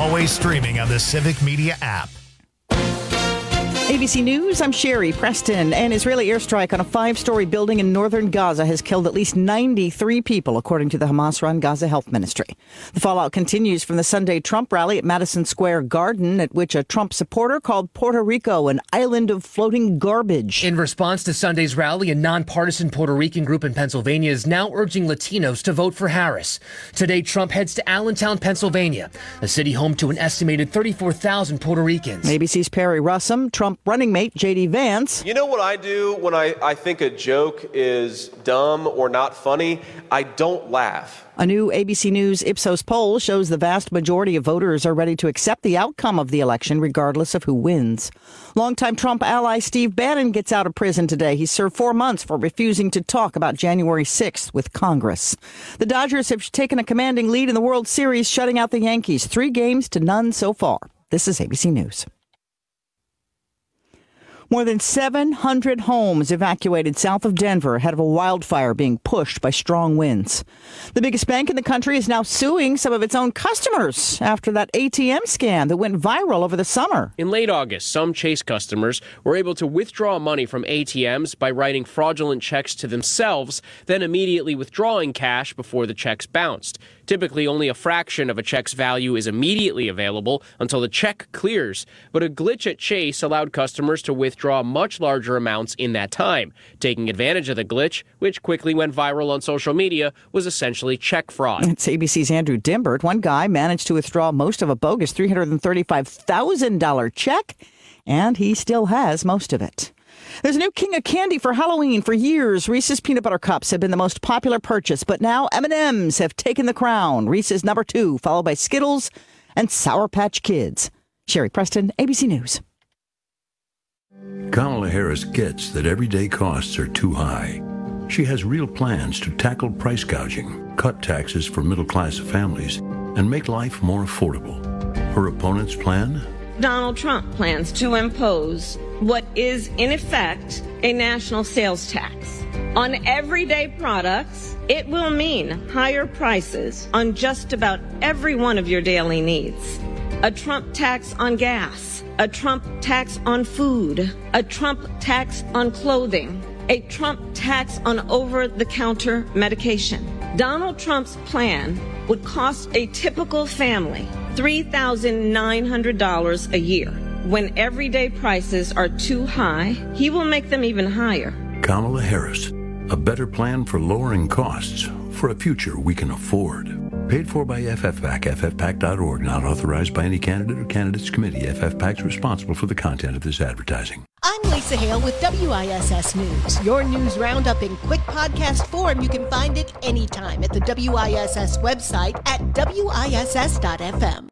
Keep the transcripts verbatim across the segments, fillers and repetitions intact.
Always streaming on the Civic Media app. A B C News, I'm Sherry Preston. An Israeli airstrike on a five-story building in northern Gaza has killed at least ninety-three people, according to the Hamas-run Gaza Health Ministry. The fallout continues from the Sunday Trump rally at Madison Square Garden, at which a Trump supporter called Puerto Rico an island of floating garbage. In response to Sunday's rally, a nonpartisan Puerto Rican group in Pennsylvania is now urging Latinos to vote for Harris. Today, Trump heads to Allentown, Pennsylvania, a city home to an estimated thirty-four thousand Puerto Ricans. A B C's Perry Russum, Trump running mate J D Vance. You know what I do when I, I think a joke is dumb or not funny? I don't laugh. A new A B C News Ipsos poll shows the vast majority of voters are ready to accept the outcome of the election, regardless of who wins. Longtime Trump ally Steve Bannon gets out of prison today. He served four months for refusing to talk about January sixth with Congress. The Dodgers have taken a commanding lead in the World Series, shutting out the Yankees. Three games to none so far. This is A B C News. More than seven hundred homes evacuated south of Denver ahead of a wildfire being pushed by strong winds. The biggest bank in the country is now suing some of its own customers after that A T M scam that went viral over the summer. In late August, some Chase customers were able to withdraw money from A T Ms by writing fraudulent checks to themselves, then immediately withdrawing cash before the checks bounced. Typically, only a fraction of a check's value is immediately available until the check clears. But a glitch at Chase allowed customers to withdraw much larger amounts in that time. Taking advantage of the glitch, which quickly went viral on social media, was essentially check fraud. It's A B C's Andrew Dimbert. One guy managed to withdraw most of a bogus three hundred thirty-five thousand dollars check, and he still has most of it. There's a new king of candy for Halloween. For years, Reese's Peanut Butter Cups have been the most popular purchase, but now M and M's have taken the crown. Reese's number two, followed by Skittles and Sour Patch Kids. Sherry Preston, A B C News. Kamala Harris gets that everyday costs are too high. She has real plans to tackle price gouging, cut taxes for middle-class families, and make life more affordable. Her opponent's plan? Donald Trump plans to impose what is, in effect, a national sales tax. On everyday products, it will mean higher prices on just about every one of your daily needs. A Trump tax on gas, a Trump tax on food, a Trump tax on clothing, a Trump tax on over-the-counter medication. Donald Trump's plan would cost a typical family three thousand nine hundred dollars a year. When everyday prices are too high, he will make them even higher. Kamala Harris, a better plan for lowering costs for a future we can afford. Paid for by F F PAC, F F PAC dot org, not authorized by any candidate or candidates committee. F F PAC is responsible for the content of this advertising. I'm Lisa Hale with W I S S News. Your news roundup in quick podcast form. You can find it anytime at the W I S S website at W I S S dot F M.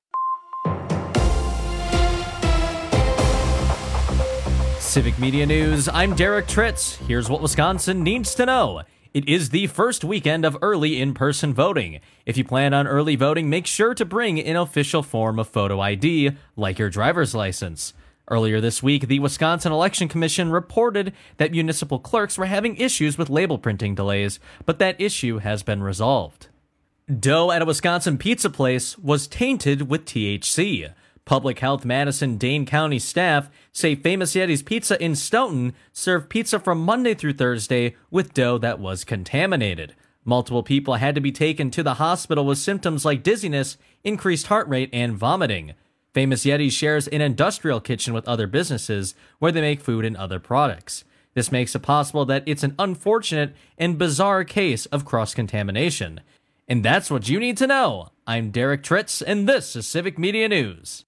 Civic Media News, I'm Derek Tritz. Here's what Wisconsin needs to know. It is the first weekend of early in-person voting. If you plan on early voting, make sure to bring an official form of photo I D, like your driver's license. Earlier this week, the Wisconsin Election Commission reported that municipal clerks were having issues with label printing delays, but that issue has been resolved. Dough at a Wisconsin pizza place was tainted with T H C. Public Health Madison-Dane County staff say Famous Yeti's Pizza in Stoughton served pizza from Monday through Thursday with dough that was contaminated. Multiple people had to be taken to the hospital with symptoms like dizziness, increased heart rate, and vomiting. Famous Yeti shares an industrial kitchen with other businesses where they make food and other products. This makes it possible that it's an unfortunate and bizarre case of cross-contamination. And that's what you need to know. I'm Derek Tritz, and this is Civic Media News.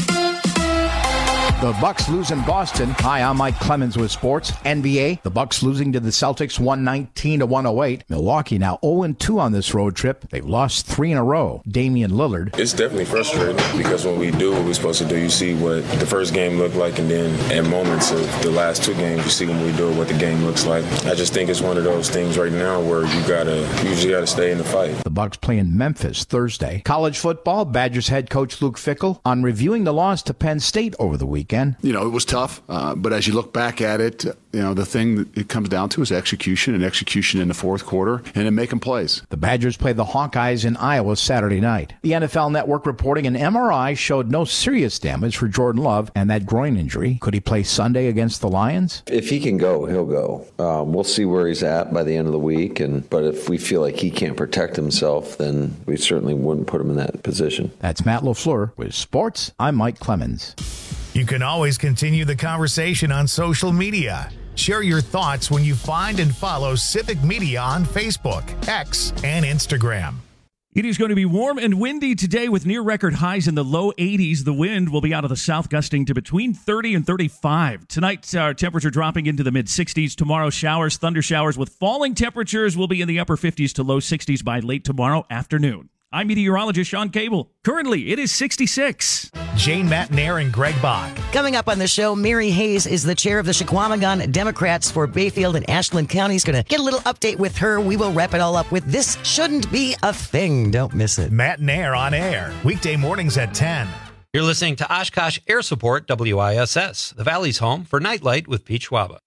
The Bucks lose in Boston. Hi, I'm Mike Clemens with sports. N B A, the Bucks losing to the Celtics one nineteen to one oh eight. Milwaukee now oh and two on this road trip. They've lost three in a row. Damian Lillard. It's definitely frustrating because when we do what we're supposed to do, you see what the first game looked like, and then at moments of the last two games, you see when we do it what the game looks like. I just think it's one of those things right now where you gotta, you just gotta stay in the fight. The Bucks play in Memphis Thursday. College football, Badgers head coach Luke Fickell on reviewing the loss to Penn State over the weekend. weekend. You know, it was tough, uh, but as you look back at it, you know, the thing that it comes down to is execution and execution in the fourth quarter and then making plays. The Badgers play the Hawkeyes in Iowa Saturday night. The N F L Network reporting an M R I showed no serious damage for Jordan Love and that groin injury. Could he play Sunday against the Lions? If he can go, he'll go. Um, we'll see where he's at by the end of the week. And but if we feel like he can't protect himself, then we certainly wouldn't put him in that position. That's Matt LaFleur with Sports. I'm Mike Clemens. You can always continue the conversation on social media. Share your thoughts when you find and follow Civic Media on Facebook, X, and Instagram. It is going to be warm and windy today with near-record highs in the low eighties. The wind will be out of the south, gusting to between thirty and thirty-five. Tonight, our temperature dropping into the mid-sixties. Tomorrow, showers, thunder showers with falling temperatures will be in the upper fifties to low sixties by late tomorrow afternoon. I'm meteorologist Sean Cable. Currently, it is sixty-six. Jane Matnair and Greg Bach. Coming up on the show, Mary Hayes is the chair of the Chequamegon Democrats for Bayfield and Ashland counties. Going to get a little update with her. We will wrap it all up with This Shouldn't Be a Thing. Don't miss it. Matnair on air, weekday mornings at ten. You're listening to Oshkosh Air Support W I S S, the Valley's home for Nightlight with Pete Schwaba.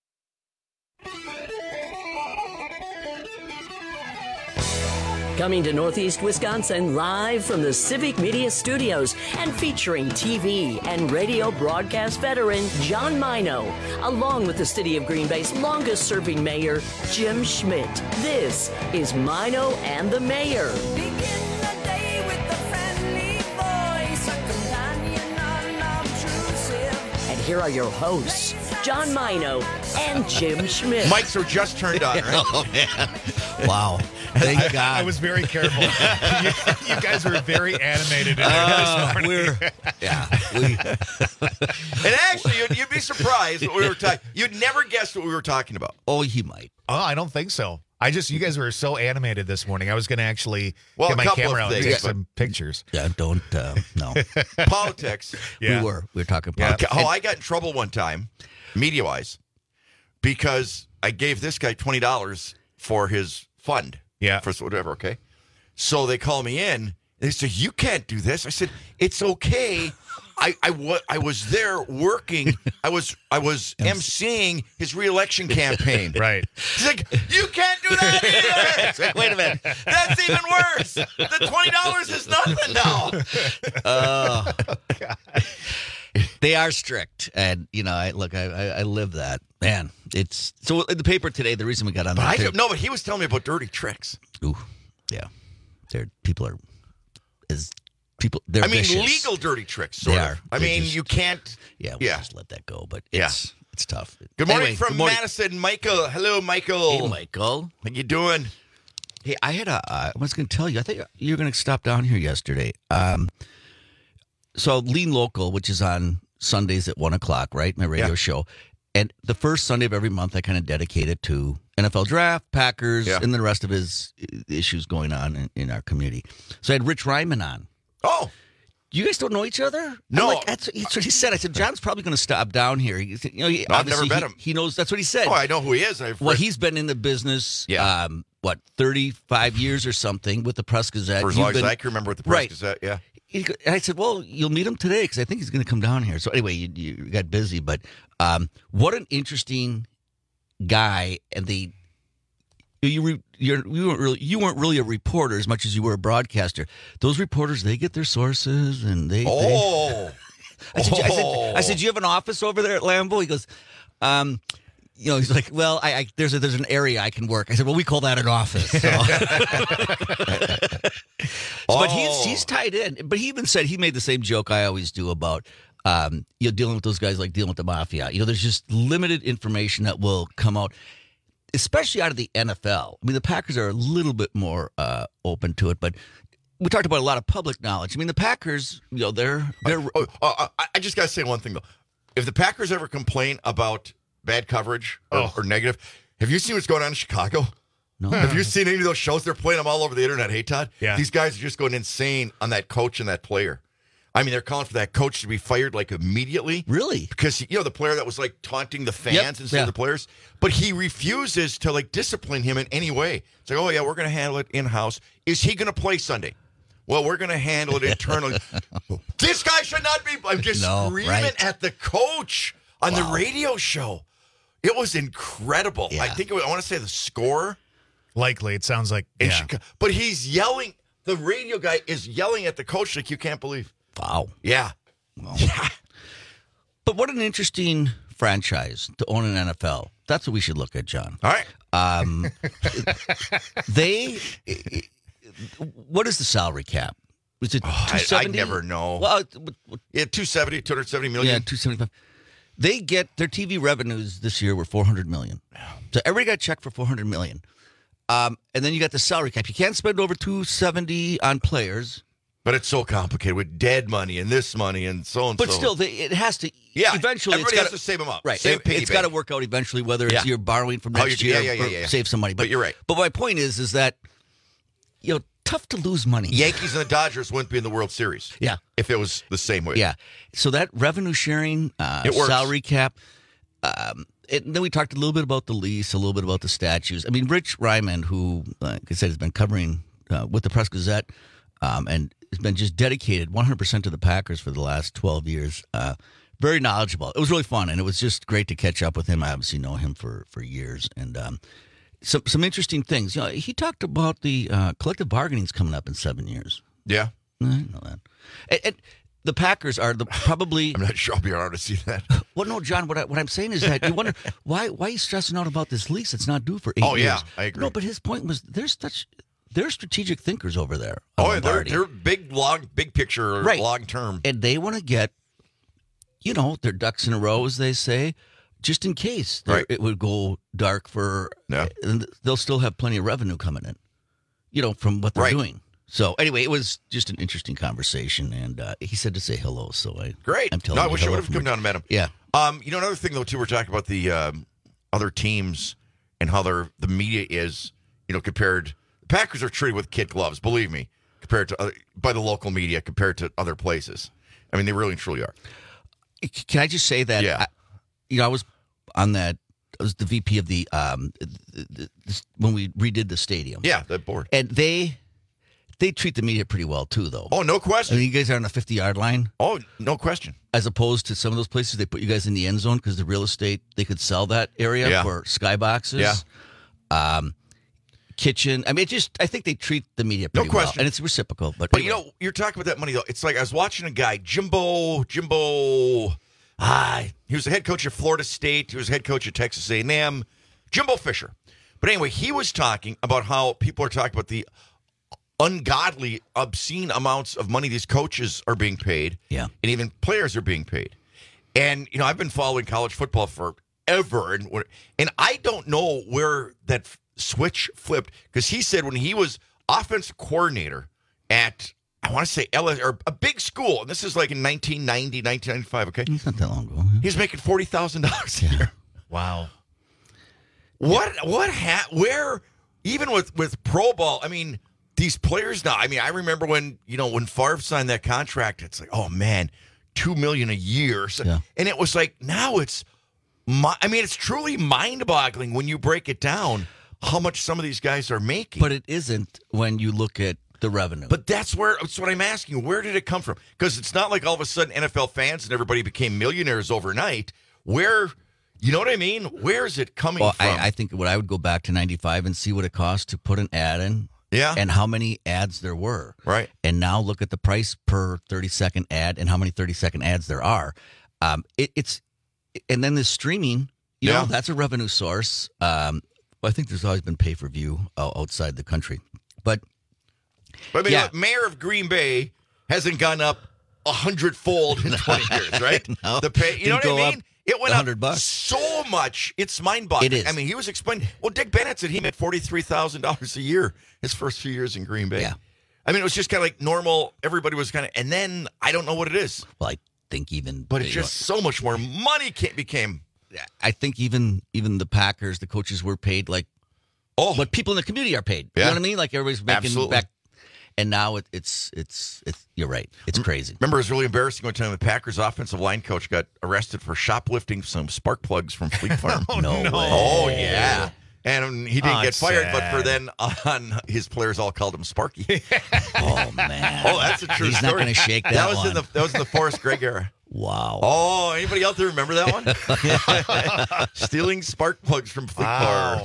Coming to Northeast Wisconsin live from the Civic Media Studios and featuring T V and radio broadcast veteran John Mino, along with the City of Green Bay's longest-serving mayor, Jim Schmidt. This is Mino and the Mayor. Begin the day with a friendly voice, a companion unobtrusive. And here are your hosts, John Mino and Jim Schmidt. Mics are just turned on, right? Oh, man. Wow. Thank I, God. I was very careful. you, you guys were very animated in Uh, there this morning. we're, yeah. We, And actually, you'd, you'd be surprised what we were talking. You'd never guess what we were talking about. oh, he might. Oh, I don't think so. I just, you guys were so animated this morning. I was going to actually Well, get a my couple camera of out and things, take some pictures. Yeah, don't, uh, no. Politics. Yeah. We were. We were talking Yeah. politics. Oh, I got in trouble one time, media-wise, because I gave this guy twenty dollars for his fund. Yeah. For whatever, okay? So they call me in. They said, you can't do this. I said, it's okay. I, I, wa- I was there working. I was I was emceeing his reelection campaign. Right. He's like, you can't do that either. It's like, wait a minute. That's even worse. The twenty dollars is nothing now. Uh, they are strict, and you know, I look, I, I, I live that. Man, it's so in the paper today. The reason we got on But that, I too- don't, no, but he was telling me about dirty tricks. Ooh, yeah, they're people are as people. They're I mean, vicious. legal dirty tricks. Sort They of. are. I They mean, just- you can't. Yeah, we Yeah. just let that go. But Yeah. it's it's tough. Good morning Anyway, from good morning. Madison, Michael. Hello, Michael. Hey, Michael. How you doing? Hey, I had a. Uh, I was going to tell you. I think you were going to stop down here yesterday. Um, so Lean Local, which is on Sundays at one o'clock, right? My radio Yeah. show, and the first Sunday of every month, I kind of dedicate it to N F L Draft, Packers, Yeah. and the rest of his uh, issues going on in, in our community. So I had Rich Ryman on. Oh. You guys don't know each other? No. I'm like, that's, that's what he said. I said, John's probably going to stop down here. He, you know, he, No, I've never obviously met he- him. He knows. That's what he said. Oh, I know who he is. I've Well, read- he's been in the business, Yeah. um, what, thirty-five years or something with the Press Gazette. for as You've long as been- I can remember with the Press Right. Gazette. Yeah. He go- And I said, well, you'll meet him today because I think he's going to come down here. So anyway, you, you got busy. But um, what an interesting guy. And the you re, you're, you weren't really you weren't really a reporter as much as you were a broadcaster. Those reporters, they get their sources and they. Oh. they, I, said, I, said, Oh. I said, do you have an office over there at Lambeau? He goes, um, you know, he's like, well, I, I there's a, there's an area I can work. I said, well, we call that an office. So. But he's Oh. he's tied in. But he even said he made the same joke I always do about um, you know, dealing with those guys like dealing with the mafia. You know, there's just limited information that will come out, especially out of the N F L. I mean, the Packers are a little bit more uh, open to it, but we talked about a lot of public knowledge. I mean, the Packers, you know, they're they're. Oh, oh, I, I just got to say one thing, though. If the Packers ever complain about bad coverage or, Oh. or negative, have you seen what's going on in Chicago? No. Have you seen any of those shows? They're playing them all over the internet. Hey, Todd? Yeah. These guys are just going insane on that coach and that player. I mean, they're calling for that coach to be fired like immediately. Really? Because, you know, the player that was like taunting the fans Yep. instead Yeah. of the players. But he refuses to like discipline him in any way. It's like, oh, yeah, we're going to handle it in-house. Is he going to play Sunday? well, we're going to handle it internally. This guy should not be. I'm just No, screaming right. at the coach on Wow. the radio show. It was incredible. I think it was, I want to say the score. Likely, it sounds like. in Yeah. Chicago. But he's yelling. The radio guy is yelling at the coach like you can't believe. Wow. Yeah. Yeah. But what an interesting franchise to own an N F L. That's what we should look at, John. All right. Um, they. What is the salary cap? Is it Oh, I, two I seventy? never know. Well, uh, what- what- yeah, two seventy, two hundred seventy million. yeah, two seventy-five. They get their T V revenues this year were four hundred million. So everybody got a check for four hundred million. Um, and then you got the salary cap. You can't spend over two seventy on players. But it's so complicated with dead money and this money and so and so. But still, they, it has to. Yeah, eventually, everybody it's has gotta, to save them up. Right, Same it, piggy it's got to bank. work out eventually. Whether it's Yeah. you're borrowing from Oh, next you- yeah, year, yeah, or yeah, yeah. save some money. But, But you're right. But my point is, is that you know, tough to lose money. Yankees and the Dodgers wouldn't be in the World Series. Yeah. If it was the same way. Yeah. So that revenue sharing, uh, It works. salary cap. Um, it, and then we talked a little bit about the lease, a little bit about the statues. I mean, Rich Ryman, who, like I said, has been covering uh, with the Press Gazette um, and has been just dedicated one hundred percent to the Packers for the last twelve years. Uh, very knowledgeable. It was really fun, and it was just great to catch up with him. I obviously know him for, for years. And um, some some interesting things. You know, he talked about the uh, collective bargaining's coming up in seven years. Yeah. I know that. And, and the Packers are the probably. I'm not sure I'll be around to see that. Well, no, John. What I, what I'm saying is that you wonder why why he's stressing out about this lease. It's not due for eight Oh, years. yeah, I agree. No, but his point was there's such they're strategic thinkers over there. Oh, on yeah, they're, Lombardi. they're big, long, big picture, Right. long term. And they want to get, you know, their ducks in a row, as they say, just in case they're- Right. it would go dark for. Yeah. And they'll still have plenty of revenue coming in, you know, from what they're Right. doing. So anyway, it was just an interesting conversation, and uh, he said to say hello. So I Great. I'm telling no, I you wish I hello would have from come Rich. down and met him. Yeah. Um, you know, another thing though too, we're talking about the um, other teams and how their the media is, you know, compared. The Packers are treated with kid gloves, believe me, compared to other, by the local media compared to other places. I mean, they really and truly are. Can I just say that? Yeah. I, you know, I was on that. I was the V P of the um the, the, the, when we redid the stadium. Yeah, the board. And they they treat the media pretty well too, though. Oh, no question. I mean, you guys are on the fifty yard line. Oh, no question. As opposed to some of those places, they put you guys in the end zone because the real estate they could sell that area Yeah. for skyboxes. Yeah. Um, kitchen. I mean, it just I think they treat the media No pretty well, question. and it's reciprocal. But, But you know, you're talking about that money though. It's like I was watching a guy, Jimbo, Jimbo. Ah, he was the head coach of Florida State. He was head coach at Texas A and M. Jimbo Fisher. But anyway, he was talking about how people are talking about the ungodly, obscene amounts of money these coaches are being paid. Yeah. And even players are being paid. And, you know, I've been following college football forever. And, when- and I don't know where that f- switch flipped because he said when he was offensive coordinator at, I want to say L S or a big school, and this is like in nineteen ninety, nineteen ninety-five, okay? It's not that long ago. He's making forty thousand dollars a year. Wow. What, what, ha- where, even with, with pro ball, I mean, these players now, I mean, I remember when, you know, when Favre signed that contract, it's like, oh man, two million a year. So, Yeah. And it was like, now it's, mi- I mean, it's truly mind boggling when you break it down how much some of these guys are making. But it isn't when you look at the revenue. But that's where that's what I'm asking. Where did it come from? Because it's not like all of a sudden N F L fans and everybody became millionaires overnight. Where, you know what I mean? Where is it coming Well, from? I, I think what I would go back to ninety-five and see what it cost to put an ad in. Yeah. And how many ads there were. Right. And now look at the price per thirty second ad and how many thirty second ads there are. Um, it, it's, and then the streaming, you Yeah. know, that's a revenue source. Um, I think there's always been pay per view uh, outside the country. But, But I mean, yeah. look, Mayor of Green Bay hasn't gone up a hundredfold in twenty years, right? No. The pay, you know Didn't what I go mean? up It went a up hundred bucks. so much. It's mind-boggling. It is. I mean, he was explaining. Well, Dick Bennett said he made forty-three thousand dollars a year his first few years in Green Bay. Yeah. I mean, it was just kind of like normal. Everybody was kind of, and then I don't know what it is, well, I think even. but it's you know, just so much more money ca- became. I think even even the Packers, the coaches were paid like Oh, what people in the community are paid. You Yeah. know what I mean? Like everybody's making Absolutely. back. And now it, it's it's it's. You're right. It's crazy. Remember, it was really embarrassing one time the Packers offensive line coach got arrested for shoplifting some spark plugs from Fleet Farm. no, way. Oh, yeah. And he didn't Oh, get it's fired, but sad. for then on, his players all called him Sparky. Oh man! Oh, that's a true He's story. not going to shake that, That was one. in the that was in the Forrest Gregg era. Wow. Oh, anybody out there remember that one? Stealing spark plugs from Fleet Wow. Car.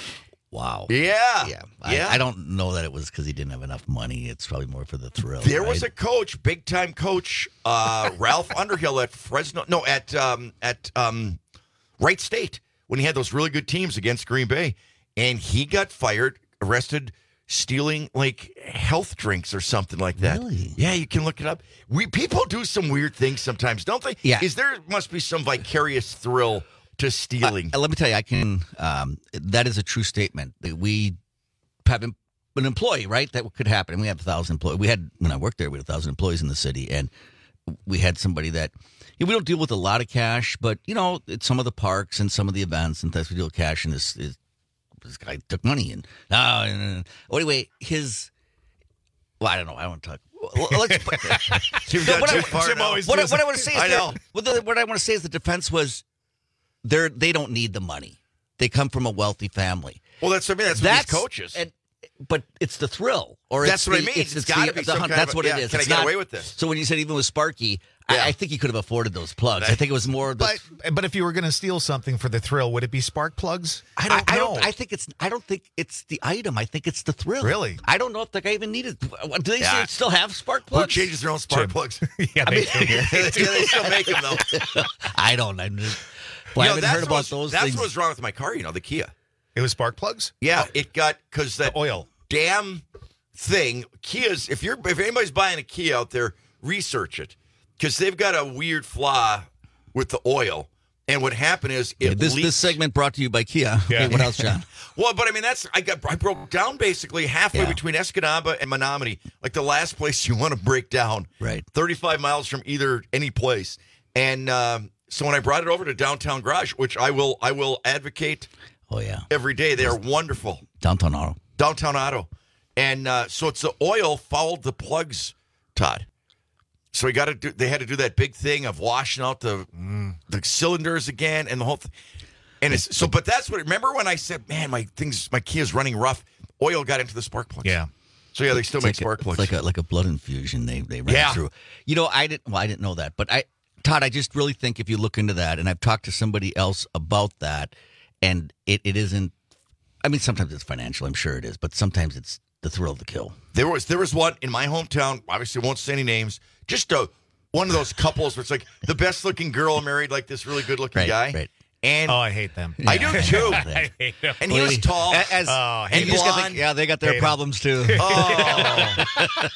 Wow. Yeah. Yeah. Yeah. I, I don't know that it was because he didn't have enough money. It's probably more for the thrill. There right? was a coach, big time coach, uh, Ralph Underhill at Fresno. No, at um, at um, Wright State when he had those really good teams against Green Bay, and he got fired, arrested, stealing like health drinks or something like that. Really? Yeah, you can look it up. We people do some weird things sometimes, don't they? Yeah. Is there must be some vicarious thrill to stealing? Uh, let me tell you, I can. Um, that is a true statement. That we have an an employee, right? That could happen. And we have a thousand employees. We had when I worked there, we had a thousand employees in the city, and we had somebody that. You know, we don't deal with a lot of cash, but you know, it's some of the parks and some of the events, and sometimes we deal with cash. And this, this, this guy took money, and uh, and, well, anyway, his. Well, I don't know. I don't want to talk. Well, let's put, You've No, gone what too I- far Jim now. always what, I- what I want to say is I that- know. What, the, what I want to say is the defense was they're they don't need the money. They come from a wealthy family. Well, that's I mean that's, what these coaches. And, but it's the thrill, or That's it's what I the- mean. It's, It's it's gotta the, be the some hunt. kind That's of a- what yeah, it is. can I It's get not- away with this? So when you said even with Sparky, I, I think he could have afforded those plugs. I think it was more. The, But but if you were going to steal something for the thrill, would it be spark plugs? I don't. I, know. don't. I think it's. I don't think it's the item. I think it's the thrill. Really? I don't know if the guy even needed. Do they Yeah. still have spark Who plugs? changes their own spark Jim. plugs? yeah, I they mean- still do. yeah, they still make them though. I don't. I, well, I You know, haven't that's heard what about was- those That's things. what was wrong with my car. You know, the Kia. It was spark plugs. Yeah, it got because that The oil. damn thing. Kias. If you're if anybody's buying a Kia out there, research it because they've got a weird flaw with the oil. And what happened is it Okay, this leaked. this segment brought to you by Kia. Yeah. Okay, what else, John? Well, but I mean that's I got I broke down basically halfway Yeah. between Escanaba and Menominee, like the last place you want to break down. Right. thirty-five miles from either any place. And um, so when I brought it over to Downtown Garage, which I will I will advocate Oh yeah, every day, they are wonderful. Downtown Auto. Downtown Auto. And uh, so it's the oil fouled the plugs, Todd. So we got to do. They had to do that big thing of washing out the the cylinders again and the whole thing. And it's so, but that's what. Remember when I said, "Man, my things, my Kia's running rough." Oil got into the spark plugs. Yeah. So yeah, they still It's make like spark a, plugs. It's like a like a blood infusion. They they ran Yeah. through. You know, I didn't. Well, I didn't know that, but I, Todd, I just really think if you look into that, and I've talked to somebody else about that, and it, it isn't. I mean, sometimes it's financial. I'm sure it is, but sometimes it's the thrill of the kill. There was there was one in my hometown. Obviously, won't say any names. Just a one of those couples where it's like the best looking girl married like this really good looking Right, guy. right. And Oh, I hate them. I do too. I hate them. And he was tall. As, as- Oh, and hate you just got blonde. the, yeah, they got their Hate 'em. problems too. Oh.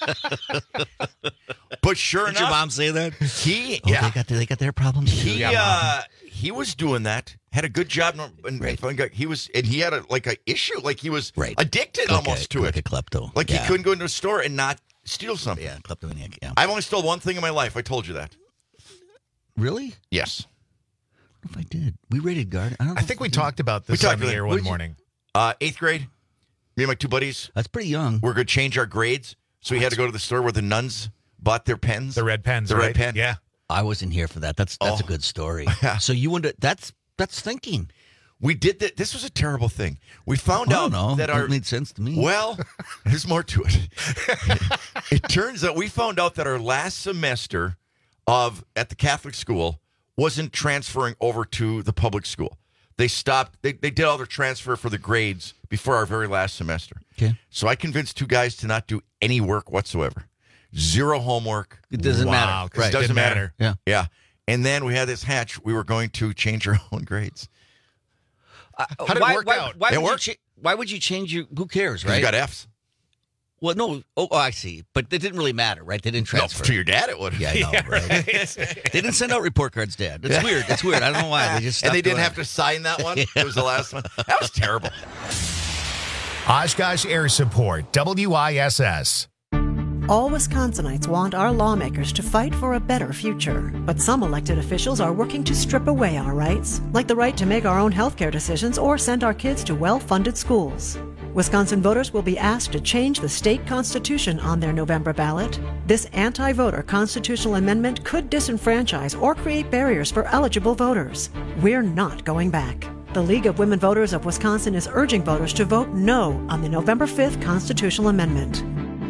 But sure Did your enough, mom say that? he Oh, yeah they got they got their problems too. he uh he was doing that. Had a good job. And Right. finally got- he was and he had a like a issue. Like he was Right. addicted Like almost a, to like it. a klepto. Like yeah. he couldn't go into a store and not steal something. Yeah, kleptomaniac. Yeah. I've only stole one thing in my life. I told you that. Really? Yes. I don't know if I did. We rated guard. I don't know I if think we we did. talked about this We talked on the about it. air What one did you- morning. Uh, eighth grade. Me and my two buddies. That's pretty young. We're going to change our grades. So we had to go to the store where the nuns bought their pens. The red pens, The right? red pen. Yeah. I wasn't here for that. That's that's a Oh. good story. Yeah. So you wonder that's that's thinking. We did that. This was a terrible thing. We found I out don't know. that That our made sense to me. well, there's more to it. It turns out we found out that our last semester of at the Catholic school wasn't transferring over to the public school. They stopped. They, they did all their transfer for the grades before our very last semester. Okay. So I convinced two guys to not do any work whatsoever. Zero homework. It doesn't Wow, matter. 'cause it It doesn't didn't matter. Yeah. Yeah. And then we had this hatch. We were going to change our own grades. How did it why, work why, out? Why It would, you worked. cha- why would you change your? Who cares, 'Cause right? You got Fs. well, no. Oh, oh, I see. But it didn't really matter, right? They didn't No, transfer. to your dad it would. yeah, I know, right? They didn't send out report cards, Dad. It's weird. It's weird. I don't know why. They just and they stopped didn't doing have to sign that one. It was the last one. That was terrible. Oshkosh Air Support, W I S S. All Wisconsinites want our lawmakers to fight for a better future. But some elected officials are working to strip away our rights, like the right to make our own healthcare decisions or send our kids to well-funded schools. Wisconsin voters will be asked to change the state constitution on their November ballot. This anti-voter constitutional amendment could disenfranchise or create barriers for eligible voters. We're not going back. The League of Women Voters of Wisconsin is urging voters to vote no on the November fifth constitutional amendment.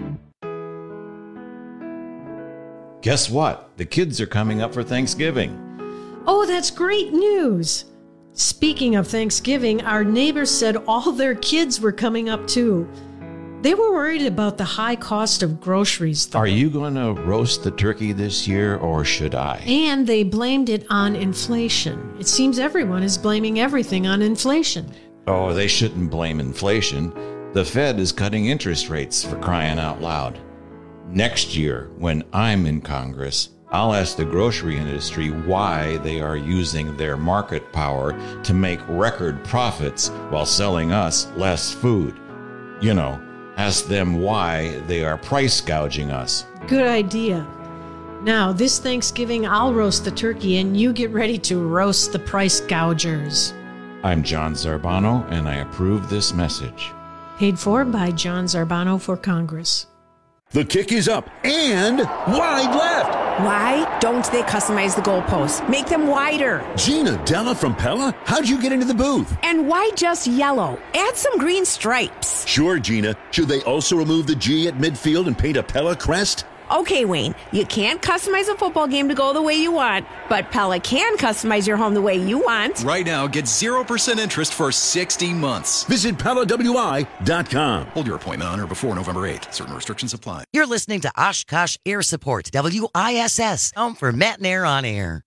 Guess what? The kids are coming up for Thanksgiving. Oh, that's great news. Speaking of Thanksgiving, our neighbors said all their kids were coming up too. They were worried about the high cost of groceries, though. Are you going to roast the turkey this year, or should I? And they blamed it on inflation. It seems everyone is blaming everything on inflation. Oh, they shouldn't blame inflation. The Fed is cutting interest rates, for crying out loud. Next year, when I'm in Congress, I'll ask the grocery industry why they are using their market power to make record profits while selling us less food. You know, ask them why they are price gouging us. Good idea. Now, this Thanksgiving, I'll roast the turkey and you get ready to roast the price gougers. I'm John Zarbano, and I approve this message. Paid for by John Zarbano for Congress. The kick is up and wide left. Why don't they customize the goalposts? Make them wider. Gina Della from Pella, how'd you get into the booth? And why just yellow? Add some green stripes. Sure, Gina. Should they also remove the G at midfield and paint a Pella crest? Okay, Wayne, you can't customize a football game to go the way you want, but Pella can customize your home the way you want. Right now, get zero percent interest for sixty months. Visit Pella W I dot com. Hold your appointment on or before November eighth. Certain restrictions apply. You're listening to Oshkosh Air Support, W I S S, home for Matt and Air on Air.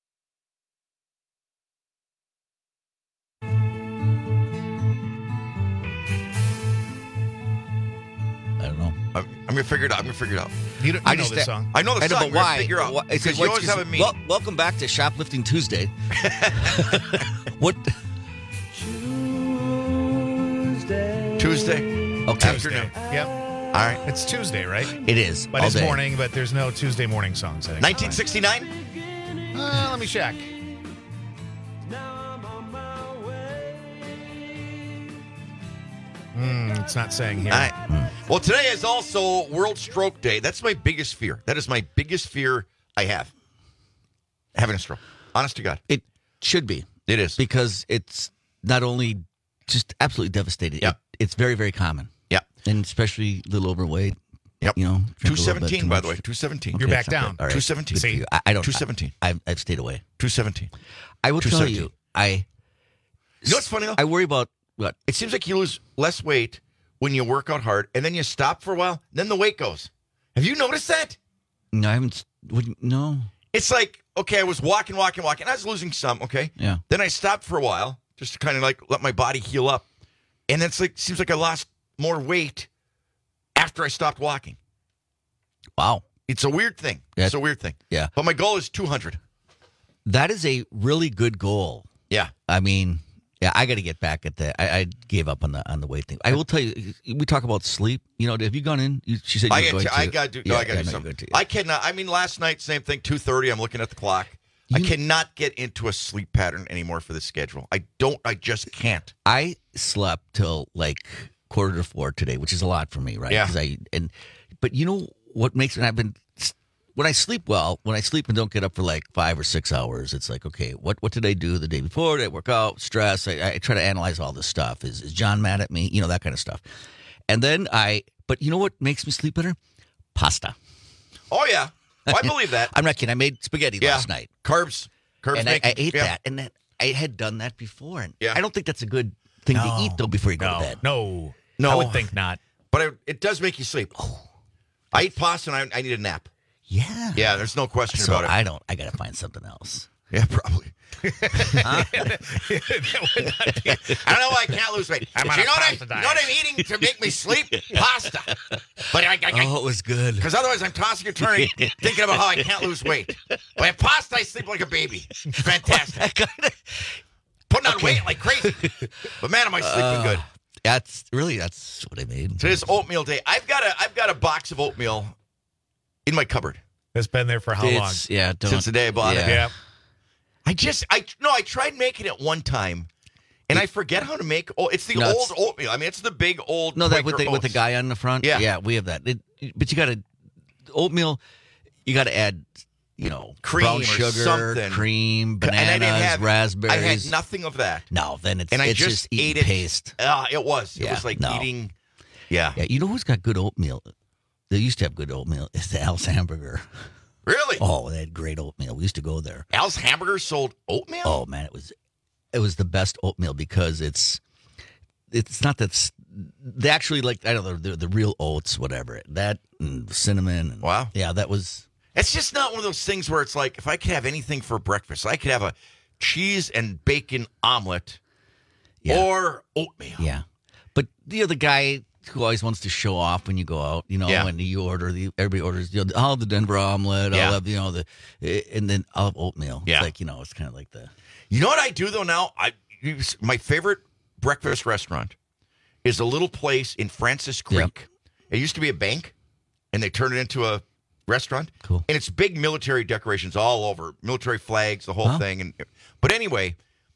I don't know. I'm, I'm gonna figure it out. I'm gonna figure it out. You, don't, you I know just, this song. I know the I know, song. but We're gonna why? Figure out Why- because what- you always have a me. Wel- welcome back to Shoplifting Tuesday. what? Tuesday. Okay. Afternoon. Yep. All right. It's Tuesday, right? It is. But all it's day. morning, but there's no Tuesday morning songs. I think. nineteen sixty-nine? Uh, let me check. Mm, it's not saying here. All right. Well, today is also World Stroke Day. That's my biggest fear. That is my biggest fear I have. Having a stroke. Honest to God. It should be. It is. Because it's not only just absolutely devastating. Yep. It, it's very, very common. Yeah. And especially a little overweight. Yep. You know, two seventeen, by the way. two seventeen. You're back down. All right. two seventeen. Good for you. I, I don't. two seventeen. I, I've stayed away. two seventeen. I will tell you. I. You know what's funny though? I worry about what? It seems like you lose less weight when you work out hard, and then you stop for a while, then the weight goes. Have you noticed that? No, I haven't. What, no. It's like, okay, I was walking, walking, walking. I was losing some, okay? Yeah. Then I stopped for a while, just to kind of like let my body heal up. And it's like, seems like I lost more weight after I stopped walking. Wow. It's a weird thing. Yeah. It's a weird thing. Yeah. But my goal is two hundred. That is a really good goal. Yeah. I mean, yeah, I got to get back at that. I, I gave up on the on the weight thing. I will tell you, we talk about sleep. You know, have you gone in? You, she said you I were got going to, to. I got to do, no, Yeah, I got to yeah, do no, something. you're good to- I cannot, I mean, last night, same thing, two thirty, I'm looking at the clock. I cannot get into a sleep pattern anymore for the schedule. I don't, I just can't. I slept till like quarter to four today, which is a lot for me, right? Yeah. 'Cause I and but you know what makes it? I've been when I sleep well, when I sleep and don't get up for like five or six hours, it's like, okay, what what did I do the day before? Did I work out? Stress? I, I try to analyze all this stuff. Is is John mad at me? You know, that kind of stuff. And then I, but you know what makes me sleep better? Pasta. Oh, yeah. Oh, I believe that. I'm not kidding. I made spaghetti Yeah. last night. Carbs. Carbs and I, make I it- ate yeah. that, and then I had done that before, and Yeah. I don't think that's a good thing No. to eat though before you go No, to bed. no, No. I would think not. But I, it does make you sleep. I eat pasta and I, I need a nap. Yeah. Yeah, there's no question So about it. I don't. I got to find something else. Yeah, probably. Huh? I don't know why I can't lose weight. I'm But on you a know what, I, pasta you know what I'm eating to make me sleep? Pasta. But I, I, Oh, it was good. because otherwise I'm tossing and turning, thinking about how I can't lose weight. But at pasta, I sleep like a baby. Fantastic. Putting on weight like crazy. But man, am I sleeping Uh, good? That's really that's what I made. Today's oatmeal day. I've got a I've got a box of oatmeal in my cupboard It's been there for how long? It's- Yeah, don't, since the day I bought it. Yeah. I just I no, I tried making it one time, and I forget how to make. Oh, it's the No, old it's- oatmeal. I mean, it's the big old. No, that with Quaker the with the Oats. guy on the front. Yeah. yeah, we have that. It, but you got to oatmeal. You got to add. you know, cream brown or sugar, something. cream, And I bananas, didn't have, raspberries. I had nothing of that. No, then it's, and I it's just, just ate eating it. paste. Uh, it was. It Yeah, was like no. eating. Yeah. Yeah, you know who's got good oatmeal? They used to have good oatmeal. It's the Al's Hamburger. Really? Oh, they had great oatmeal. We used to go there. Al's Hamburger sold oatmeal? Oh man, it was it was the best oatmeal because it's it's not that s- they actually like I don't know the, the real oats, whatever that and cinnamon. And, wow. Yeah, that was. It's just not one of those things where it's like if I could have anything for breakfast, I could have a cheese and bacon omelet Yeah. or oatmeal. Yeah, but the other guy who always wants to show off when you go out, you know, Yeah. when you order the everybody orders, you know, I'll have the Denver omelet, Yeah. I'll have you know the, and then I'll have oatmeal. Yeah. It's like you know, it's kind of like the. You know what I do though now? I my favorite breakfast restaurant is a little place in Francis Creek. It used to be a bank, and they turned it into a restaurant. Cool. And it's big military decorations all over, military flags, the whole Huh? thing. And but anyway,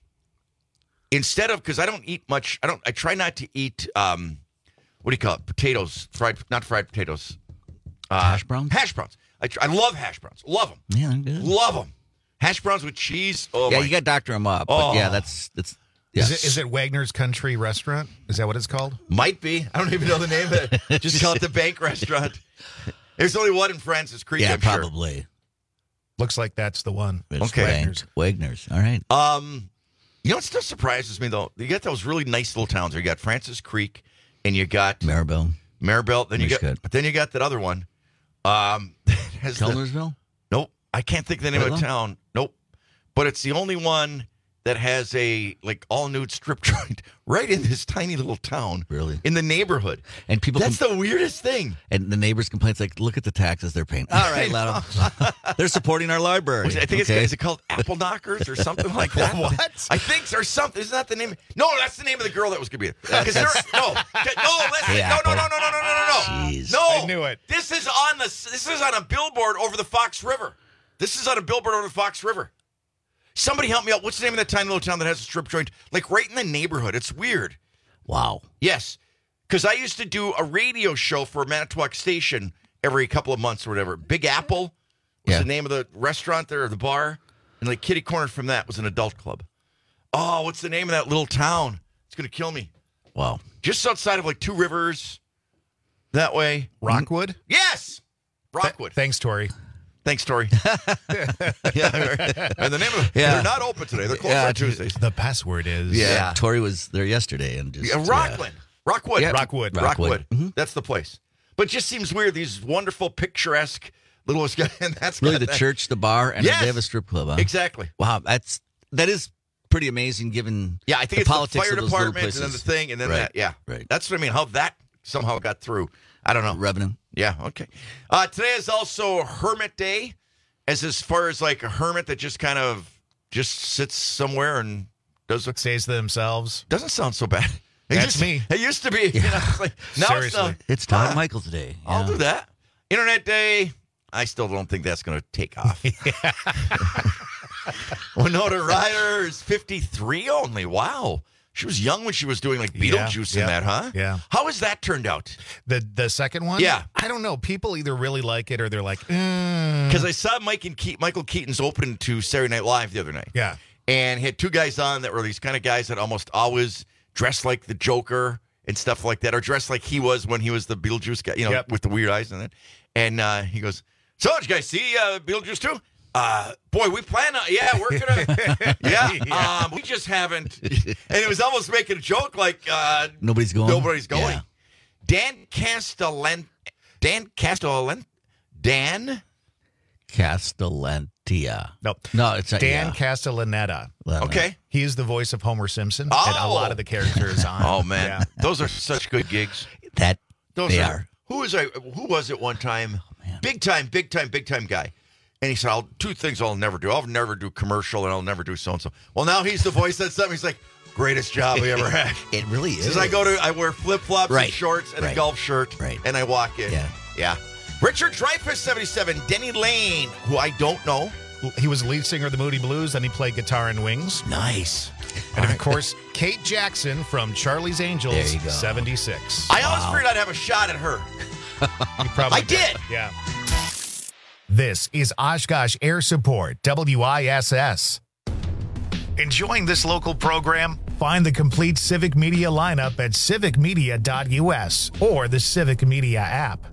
instead of because I don't eat much, I don't. I try not to eat. Um, what do you call it? Potatoes, fried, not fried potatoes. Uh, Hash browns? Hash browns. I, tr- I love hash browns. Love them. Yeah, I'm good. Love them. Hash browns with cheese. Oh yeah, my. you got to doctor them up. Oh. But yeah, that's that's. Yeah. Is, it, is it Wagner's Country Restaurant? Is that what it's called? Might be. I don't even know the name of it. Just call it the bank restaurant. There's only one in Francis Creek, Yeah, I'm sure. probably. Looks like that's the one. It's Okay. Wagner's. Wagner's. All right. Um, you know what still surprises me, though? You got those really nice little towns. You got Francis Creek, and you got Maribel. Maribel. Then you got, Mishcut. but then you got that other one. Um, has the- Kellnersville? Nope. I can't think of the name of Whitlam? the town. Nope. But it's the only one that has a like all nude strip joint right in this tiny little town. Really? In the neighborhood. And people That's com- the weirdest thing. and the neighbors complain, it's like, look at the taxes they're paying. All right, let them. They're supporting our library. I think it's okay? is it called Apple Knockers or something like that? What? I think or something. Isn't that the name? No, that's the name of the girl that was going to be there. Because no, no, listen, The no, no, Apple. no, no, no, no, no, no, Jeez. no. I knew it. This is on the. This is on a billboard over the Fox River. This is on a billboard over the Fox River. Somebody help me out. What's the name of that tiny little town that has a strip joint? Like right in the neighborhood. It's weird. Wow. Yes. Because I used to do a radio show for a Manitowoc station every couple of months or whatever. Big Apple was Yeah. the name of the restaurant there, or the bar. And like kitty corner from that was an adult club. Oh, what's the name of that little town? It's going to kill me. Wow. Just outside of like Two Rivers. That way. Rockwood? Yes. Rockwood. Th- thanks, Tori. Thanks, Tori. yeah. And the name of Yeah. they're not open today. They're closed Yeah, on Tuesdays. The password is Yeah. Yeah. Tori was there yesterday and just. Yeah, Rockland. Rockwood. Yeah. Rockwood. Rockwood. Rockwood. Mhm. That's the place. But it just seems weird. These wonderful, picturesque little, and that's Really, got the that- church, the bar, and Yes. they have a strip club. Huh? Exactly. Wow, that's that is pretty amazing given. Yeah, I think the it's politics the fire of those little department and then the places. thing, and then Right. that. Yeah, Right. That's what I mean. How that somehow got through. I don't know. Revenue. Yeah. Okay. Uh, today is also Hermit Day, as as far as like a hermit that just kind of just sits somewhere and does what Stays to themselves. doesn't sound so bad. It That's used- me. It used to be. You know, it's like, now it's Seriously. not. It's Todd Ah, Michaels Day. I'll Yeah. do that. Internet Day. I still don't think that's going to take off. Winona Ryder is fifty-three only. Wow. She was young when she was doing like Yeah, Beetlejuice in yeah, that, huh? yeah. How has that turned out? The the second one? Yeah. I don't know. People either really like it or they're like, mm. Because I saw Mike and Ke- Michael Keaton's open to Saturday Night Live the other night. Yeah. And he had two guys on that were these kind of guys that almost always dressed like the Joker and stuff like that, or dressed like he was when he was the Beetlejuice guy, you know, Yep. with the weird eyes and that. And uh, he goes, "So, did you guys see uh, Beetlejuice too?" Uh, boy, we plan on, yeah, we're gonna, yeah, Yeah. Um, we just haven't. And it was almost making a joke like, uh, Nobody's going. nobody's going. Yeah. Dan Castellan, Dan Castellan, Dan, Castellantia. Nope. No, it's not. Dan yeah. Castellaneta. Well, okay. He is the voice of Homer Simpson and a Oh. lot of the characters on. Oh man, Yeah. those are such good gigs. That Those they are, are. Who was I? Who was it one time? big time, big time, big time guy. And he said, "I'll two things I'll never do. I'll never do commercial, and I'll never do so and so." Well, now he's the voice that's something. He's like, "Greatest job we ever had." It really He is. says, "I go to, I wear flip flops Right. and shorts and a Right. golf shirt, Right. and I walk in." Yeah. yeah. Richard Dreyfuss, seventy-seven. Denny Lane, who I don't know. He was the lead singer of the Moody Blues, then he played guitar in Wings. Nice. And of course, Kate Jackson from Charlie's Angels, There you go. seventy-six. I always figured I'd have a shot at her. You probably I did. Yeah. This is Oshkosh Air Support, W I S S. Enjoying this local program? Find the complete Civic Media lineup at civic media dot u s or the Civic Media app.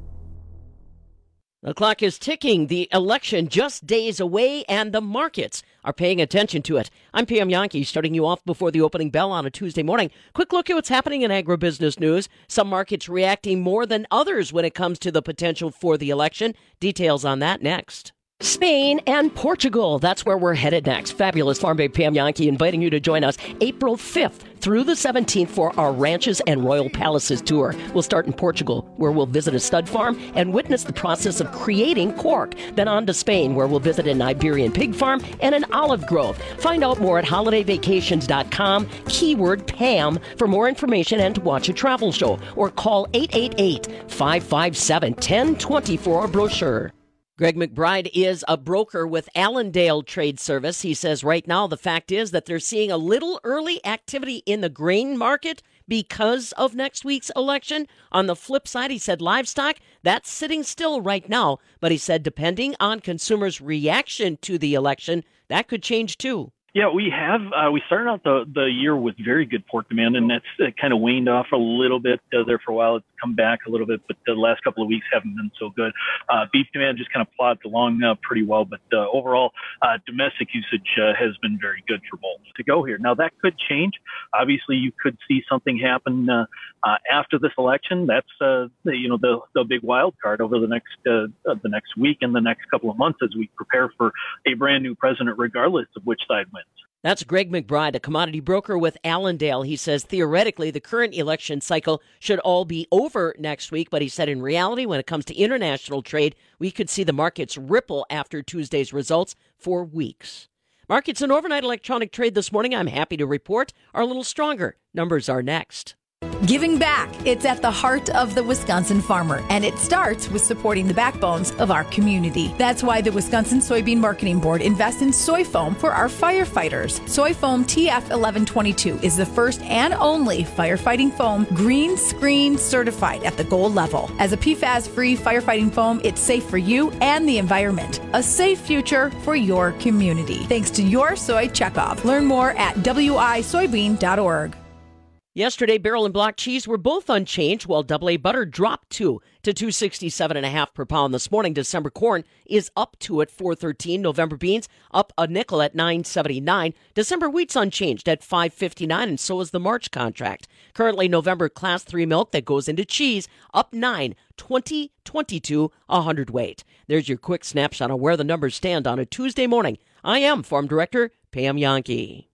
The clock is ticking. The election just days away, and the markets are paying attention to it. I'm P M Yankee, starting you off before the opening bell on a Tuesday morning. Quick look at what's happening in agribusiness news. Some markets reacting more than others when it comes to the potential for the election. Details on that next. Spain and Portugal. That's where we're headed next. Fabulous Farm Babe P M Yankee inviting you to join us April fifth through the seventeenth for our Ranches and Royal Palaces tour. We'll start in Portugal, where we'll visit a stud farm and witness the process of creating cork. Then on to Spain, where we'll visit an Iberian pig farm and an olive grove. Find out more at holiday vacations dot com, keyword Pam, for more information and to watch a travel show. Or call eight eight eight, five five seven, one zero two zero for our brochure. Greg McBride is a broker with Allendale Trade Service. He says right now the fact is that they're seeing a little early activity in the grain market because of next week's election. On the flip side, he said livestock, that's sitting still right now. But he said depending on consumers' reaction to the election, that could change too. Yeah, we have. Uh, we started out the, the year with very good pork demand, and that's uh, kind of waned off a little bit uh, there for a while. It's come back a little bit, but the last couple of weeks haven't been so good. Uh, beef demand just kind of plods along uh, pretty well, but uh, overall, uh, domestic usage uh, has been very good for both to go here. Now, that could change. Obviously, you could see something happen uh, uh, after this election. That's uh, the, you know the, the big wild card over the next uh, uh, the next week and the next couple of months as we prepare for a brand new president, regardless of which side wins. That's Greg McBride, a commodity broker with Allendale. He says theoretically the current election cycle should all be over next week, but he said in reality when it comes to international trade, we could see the markets ripple after Tuesday's results for weeks. Markets and overnight electronic trade this morning, I'm happy to report, are a little stronger. Numbers are next. Giving back. It's at the heart of the Wisconsin farmer, and it starts with supporting the backbones of our community. That's why the Wisconsin Soybean Marketing Board invests in soy foam for our firefighters. Soy foam T F eleven twenty-two is the first and only firefighting foam green screen certified at the gold level. As a P FAS-free firefighting foam, it's safe for you and the environment. A safe future for your community. Thanks to your soy checkoff. Learn more at w i soybean dot org. Yesterday, barrel and block cheese were both unchanged, while double A butter dropped two to two sixty-seven and a half per pound this morning. December corn is up two at four thirteen. November beans up a nickel at nine seventy-nine. December wheat's unchanged at five fifty-nine, and so is the March contract. Currently, November class three milk that goes into cheese up nine, twenty twenty-two a hundredweight. There's your quick snapshot on where the numbers stand on a Tuesday morning. I am Farm Director Pam Yankee.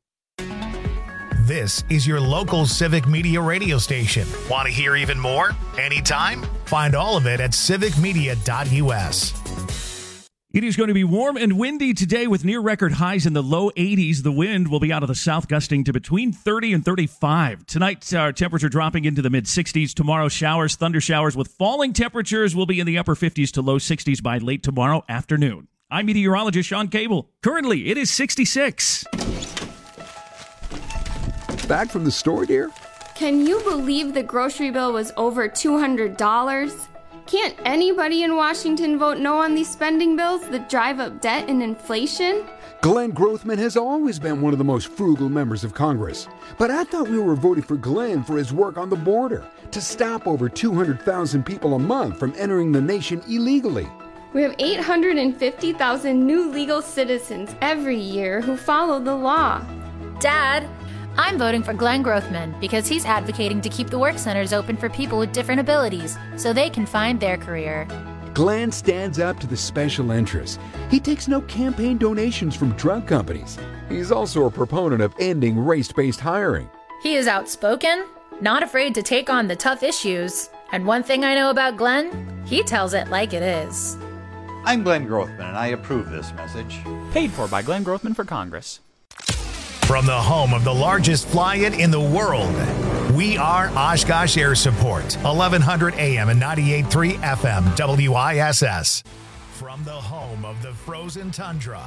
This is your local Civic Media radio station. Want to hear even more? Anytime? Find all of it at civic media dot u s. It is going to be warm and windy today with near record highs in the low eighties. The wind will be out of the south, gusting to between thirty and thirty-five. Tonight, our temperature dropping into the mid sixties. Tomorrow, showers, thunder showers with falling temperatures will be in the upper fifties to low sixties by late tomorrow afternoon. I'm meteorologist Sean Cable. Currently, it is sixty-six. Back from the store, dear? Can you believe the grocery bill was over two hundred dollars? Can't anybody in Washington vote no on these spending bills that drive up debt and inflation? Glenn Grothman has always been one of the most frugal members of Congress. But I thought we were voting for Glenn for his work on the border to stop over two hundred thousand people a month from entering the nation illegally. We have eight hundred fifty thousand new legal citizens every year who follow the law. Dad, I'm voting for Glenn Grothman because he's advocating to keep the work centers open for people with different abilities so they can find their career. Glenn stands up to the special interests. He takes no campaign donations from drug companies. He's also a proponent of ending race-based hiring. He is outspoken, not afraid to take on the tough issues. And one thing I know about Glenn, he tells it like it is. I'm Glenn Grothman, and I approve this message. Paid for by Glenn Grothman for Congress. From the home of the largest fly-in in the world, we are Oshkosh Air Support, eleven hundred A M and ninety-eight point three F M, W I S S. From the home of the frozen tundra.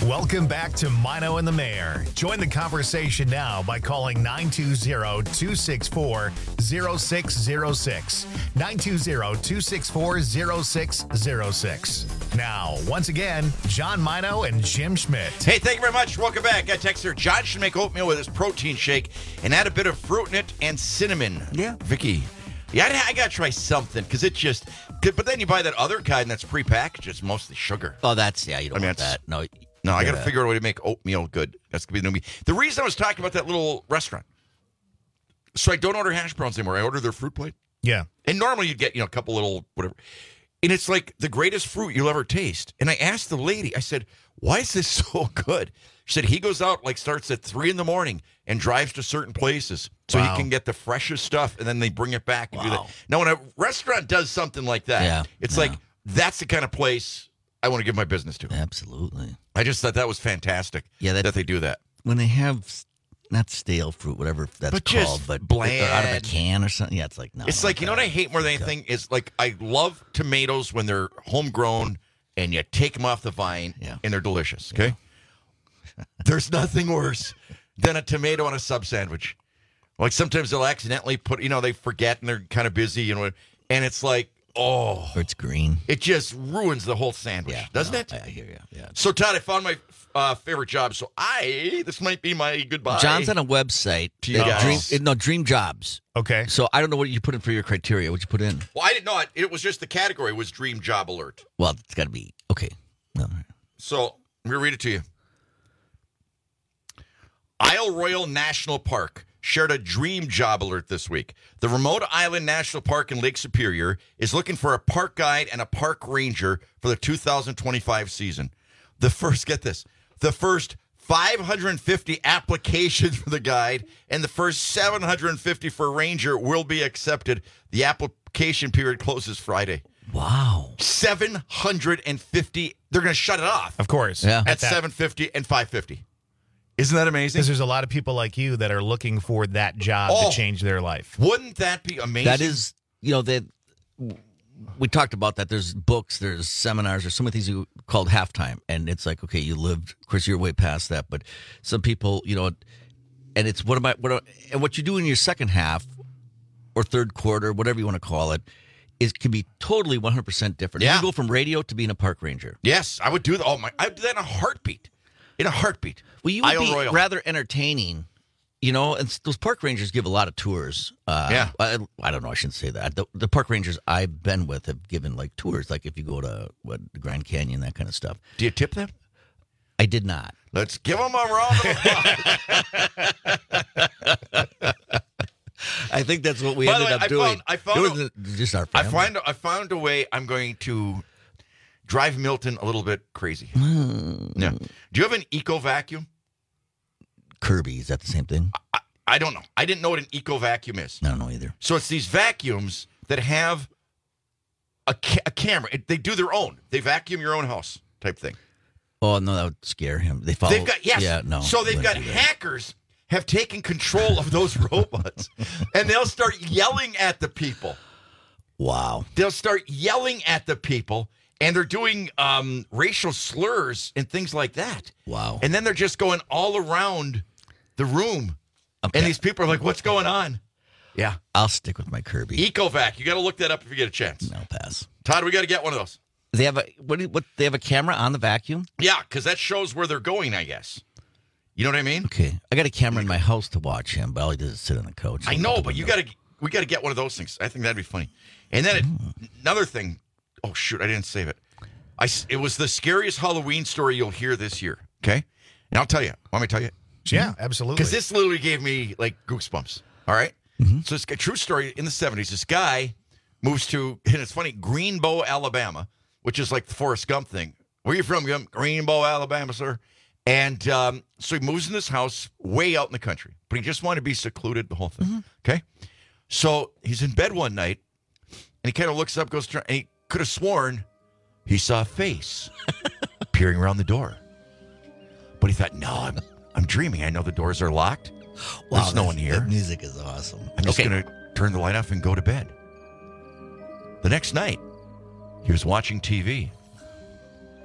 Welcome back to Mino and the Mayor. Join the conversation now by calling nine two zero, two six four, zero six zero six. nine two zero, two six four, zero six zero six. Now, once again, John Mino and Jim Schmidt. Hey, thank you very much. Welcome back. Got texter John should make oatmeal with his protein shake and add a bit of fruit in it and cinnamon. Yeah. Vicky. Yeah, I, I got to try something because it just, but then you buy that other kind that's prepackaged. It's mostly sugar. Oh, that's, yeah, you don't I mean, want that. No, no, I got to yeah. figure out a way to make oatmeal good. That's going to be the new me. The reason I was talking about that little restaurant, so I don't order hash browns anymore. I order their fruit plate. Yeah. And normally you'd get, you know, a couple little whatever. And it's like the greatest fruit you'll ever taste. And I asked the lady, I said, why is this so good? She said he goes out, like starts at three in the morning and drives to certain places so Wow. he can get the freshest stuff, and then they bring it back and Wow. do that. Now, when a restaurant does something like that, Yeah, it's yeah. like that's the kind of place I want to give my business to. Absolutely. I just thought that was fantastic Yeah, that, that they do that. When they have, not stale fruit, whatever that's But just called, but bland. out of a can or something. Yeah, it's like, no. It's I like, don't you know what I hate more than anything is like I love tomatoes when they're homegrown and you take them off the vine Yeah. and they're delicious, okay? There's nothing worse than a tomato on a sub sandwich. Like sometimes they'll accidentally put, you know, they forget and they're kind of busy, you know, and it's like, oh. Or it's green. It just ruins the whole sandwich, Yeah, doesn't no, it? I hear you. Yeah. So, Todd, I found my uh, favorite job. So, I, this might be my goodbye. John's on a website. To you uh, guys. Dream, no, Dream Jobs. Okay. So I don't know what you put in for your criteria. What'd you put in? Well, I didn't know it. It was just the category was Dream Job Alert. Well, it's got to be, okay. No. So, let me read it to you. Isle Royale National Park shared a dream job alert this week. The remote island national park in Lake Superior is looking for a park guide and a park ranger for the two thousand twenty-five season. The first, get this, the first five hundred fifty applications for the guide and the first seven hundred fifty for ranger will be accepted. The application period closes Friday. Wow. seven hundred fifty. They're going to shut it off. Of course. Yeah. At seven fifty and five fifty. Isn't that amazing? Because there's a lot of people like you that are looking for that job Oh. to change their life. Wouldn't that be amazing? That is, you know, that we talked about that. There's books, there's seminars, there's so many things you, called halftime. And it's like, okay, you lived, of course, you're way past that. But some people, you know, and it's what am I, what, and what you do in your second half or third quarter, whatever you want to call it, is can be totally one hundred percent different. Yeah. You can go from radio to being a park ranger. Yes, I would do that. Oh my, I would do that in a heartbeat. In a heartbeat. Well, you would Isle be Royale. rather entertaining, you know, and those park rangers give a lot of tours. Uh, Yeah. I, I don't know. I shouldn't say that. The, the park rangers I've been with have given like tours, like if you go to what, the Grand Canyon, that kind of stuff. Do you tip them? I did not. Let's give them a round of applause. I think that's what we By the ended way, up I doing. found- I found it a- wasn't just our I family. find I found a way. I'm going to drive Milton a little bit crazy. Hmm. Yeah. Do you have an eco vacuum? Kirby, is that the same thing? I, I don't know. I didn't know what an eco vacuum is. I don't know either. So it's these vacuums that have a, ca- a camera. It, they do their own. They vacuum your own house type thing. Oh no, that would scare him. They follow. They've got yes. Yeah, no. So they've got wouldn't do that. hackers have taken control of those robots, and they'll start yelling at the people. Wow. They'll start yelling at the people, and they're doing um, racial slurs and things like that. Wow. And then they're just going all around the room, Okay. and these people are like, "What's going on?" Yeah. I'll stick with my Kirby. Ecovac. You got to look that up if you get a chance. No pass. Todd, we got to get one of those. They have a what? do- What? They have a camera on the vacuum. Yeah, because that shows where they're going, I guess. You know what I mean? Okay, I got a camera in my house to watch him, but all he does is sit on the couch. I know, but you got to. We got to get one of those things. I think that'd be funny. And then it, another thing. Oh shoot, I didn't save it. I. s- It was the scariest Halloween story you'll hear this year. Okay, and I'll tell you. Want me to tell you? Yeah, absolutely. Because this literally gave me like goosebumps. All right? So it's a true story. In the seventies, this guy moves to, and it's funny, Greenbow, Alabama, which is like the Forrest Gump thing. Where are you from, Gump? Greenbow, Alabama, sir. And um, so he moves in this house way out in the country, but he just wanted to be secluded, the whole thing. Okay? So he's in bed one night, and he kind of looks up, goes, to, and he could have sworn he saw a face peering around the door. But he thought, no, I'm, I'm dreaming. I know the doors are locked. Wow, There's no that- one here. That music is awesome. I'm just Okay. going to turn the light off and go to bed. The next night, he was watching T V.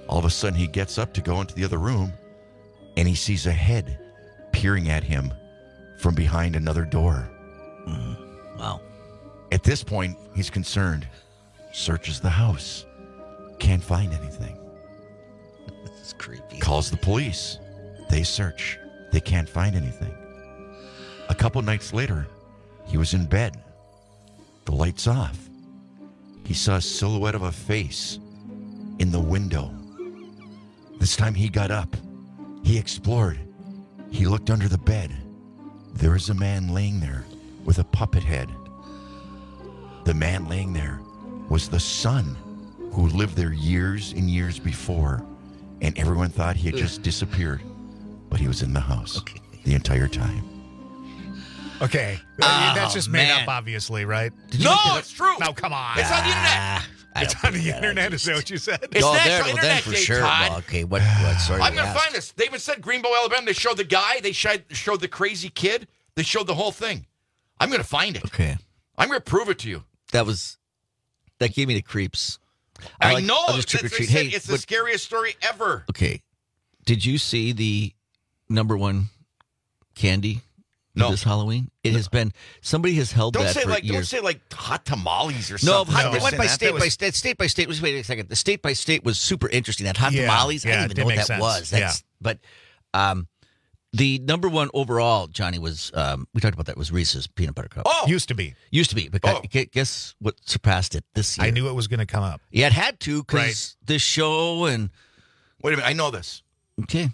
All of a sudden, he gets up to go into the other room, and he sees a head peering at him from behind another door. Mm, wow. At this point, he's concerned. Searches the house. Can't find anything. This is creepy. Calls the police. They search. They can't find anything. A couple nights later, he was in bed. The lights off. He saw a silhouette of a face in the window. This time he got up. He explored. He looked under the bed. There was a man laying there with a puppet head. The man laying there was the son who lived there years and years before, and everyone thought he had just disappeared, but he was in the house okay. the entire time. Okay. Oh, That's just made man. up, obviously, right? No, it's true. No, come on. It's on the internet. It's on the internet, is that what you said? It's oh, National there, well, Internet then for Day, sure. Todd. Well, okay, what, what sorry I'm we going to asked. find this. They even said Greenbow, Alabama. They showed the guy. They showed, showed the crazy kid. They showed the whole thing. I'm going to find it. Okay. I'm going to prove it to you. That was, that gave me the creeps. I, like- know. I'll just It's, trick or they treat. said Hey, it's the but- scariest story ever. Okay. Did you see the number one candy No. this Halloween? It has been, somebody has held Don't that say for like years. don't say like hot tamales or No, something. hot, No. they went by That state was- by state. State by state was. Wait a second. The state by state was super interesting. That hot Yeah, tamales. yeah, I it didn't did even know what make that sense. was. That's, But um, the number one overall, Johnny, was um, we talked about that was Reese's peanut butter cup. Oh, Used to be. Used to be, but Oh. gu- guess what surpassed it this year? I knew it was going to come up. Yeah, it had to because Right. this show and Wait a minute. I know this. okay.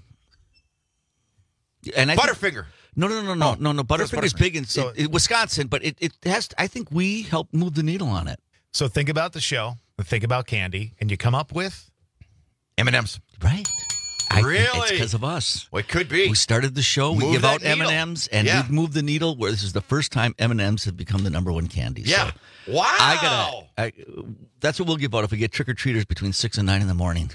And I think- Butterfinger. no, no, no, no, Oh, no, no. what's Butterfinger's Butterfinger? big in, So- in Wisconsin, but it, it has. I think we helped move the needle on it. So think about the show, think about candy, and you come up with M and M's. Right. I think Really? it's because of us. Well, it could be. We started the show. We Move give that out M needle. and M's, and Yeah. we've moved the needle. Where this is the first time M and M's have become the number one candy. Yeah. So Wow. I gotta. I, that's what we'll give out if we get trick or treaters between six and nine in the morning.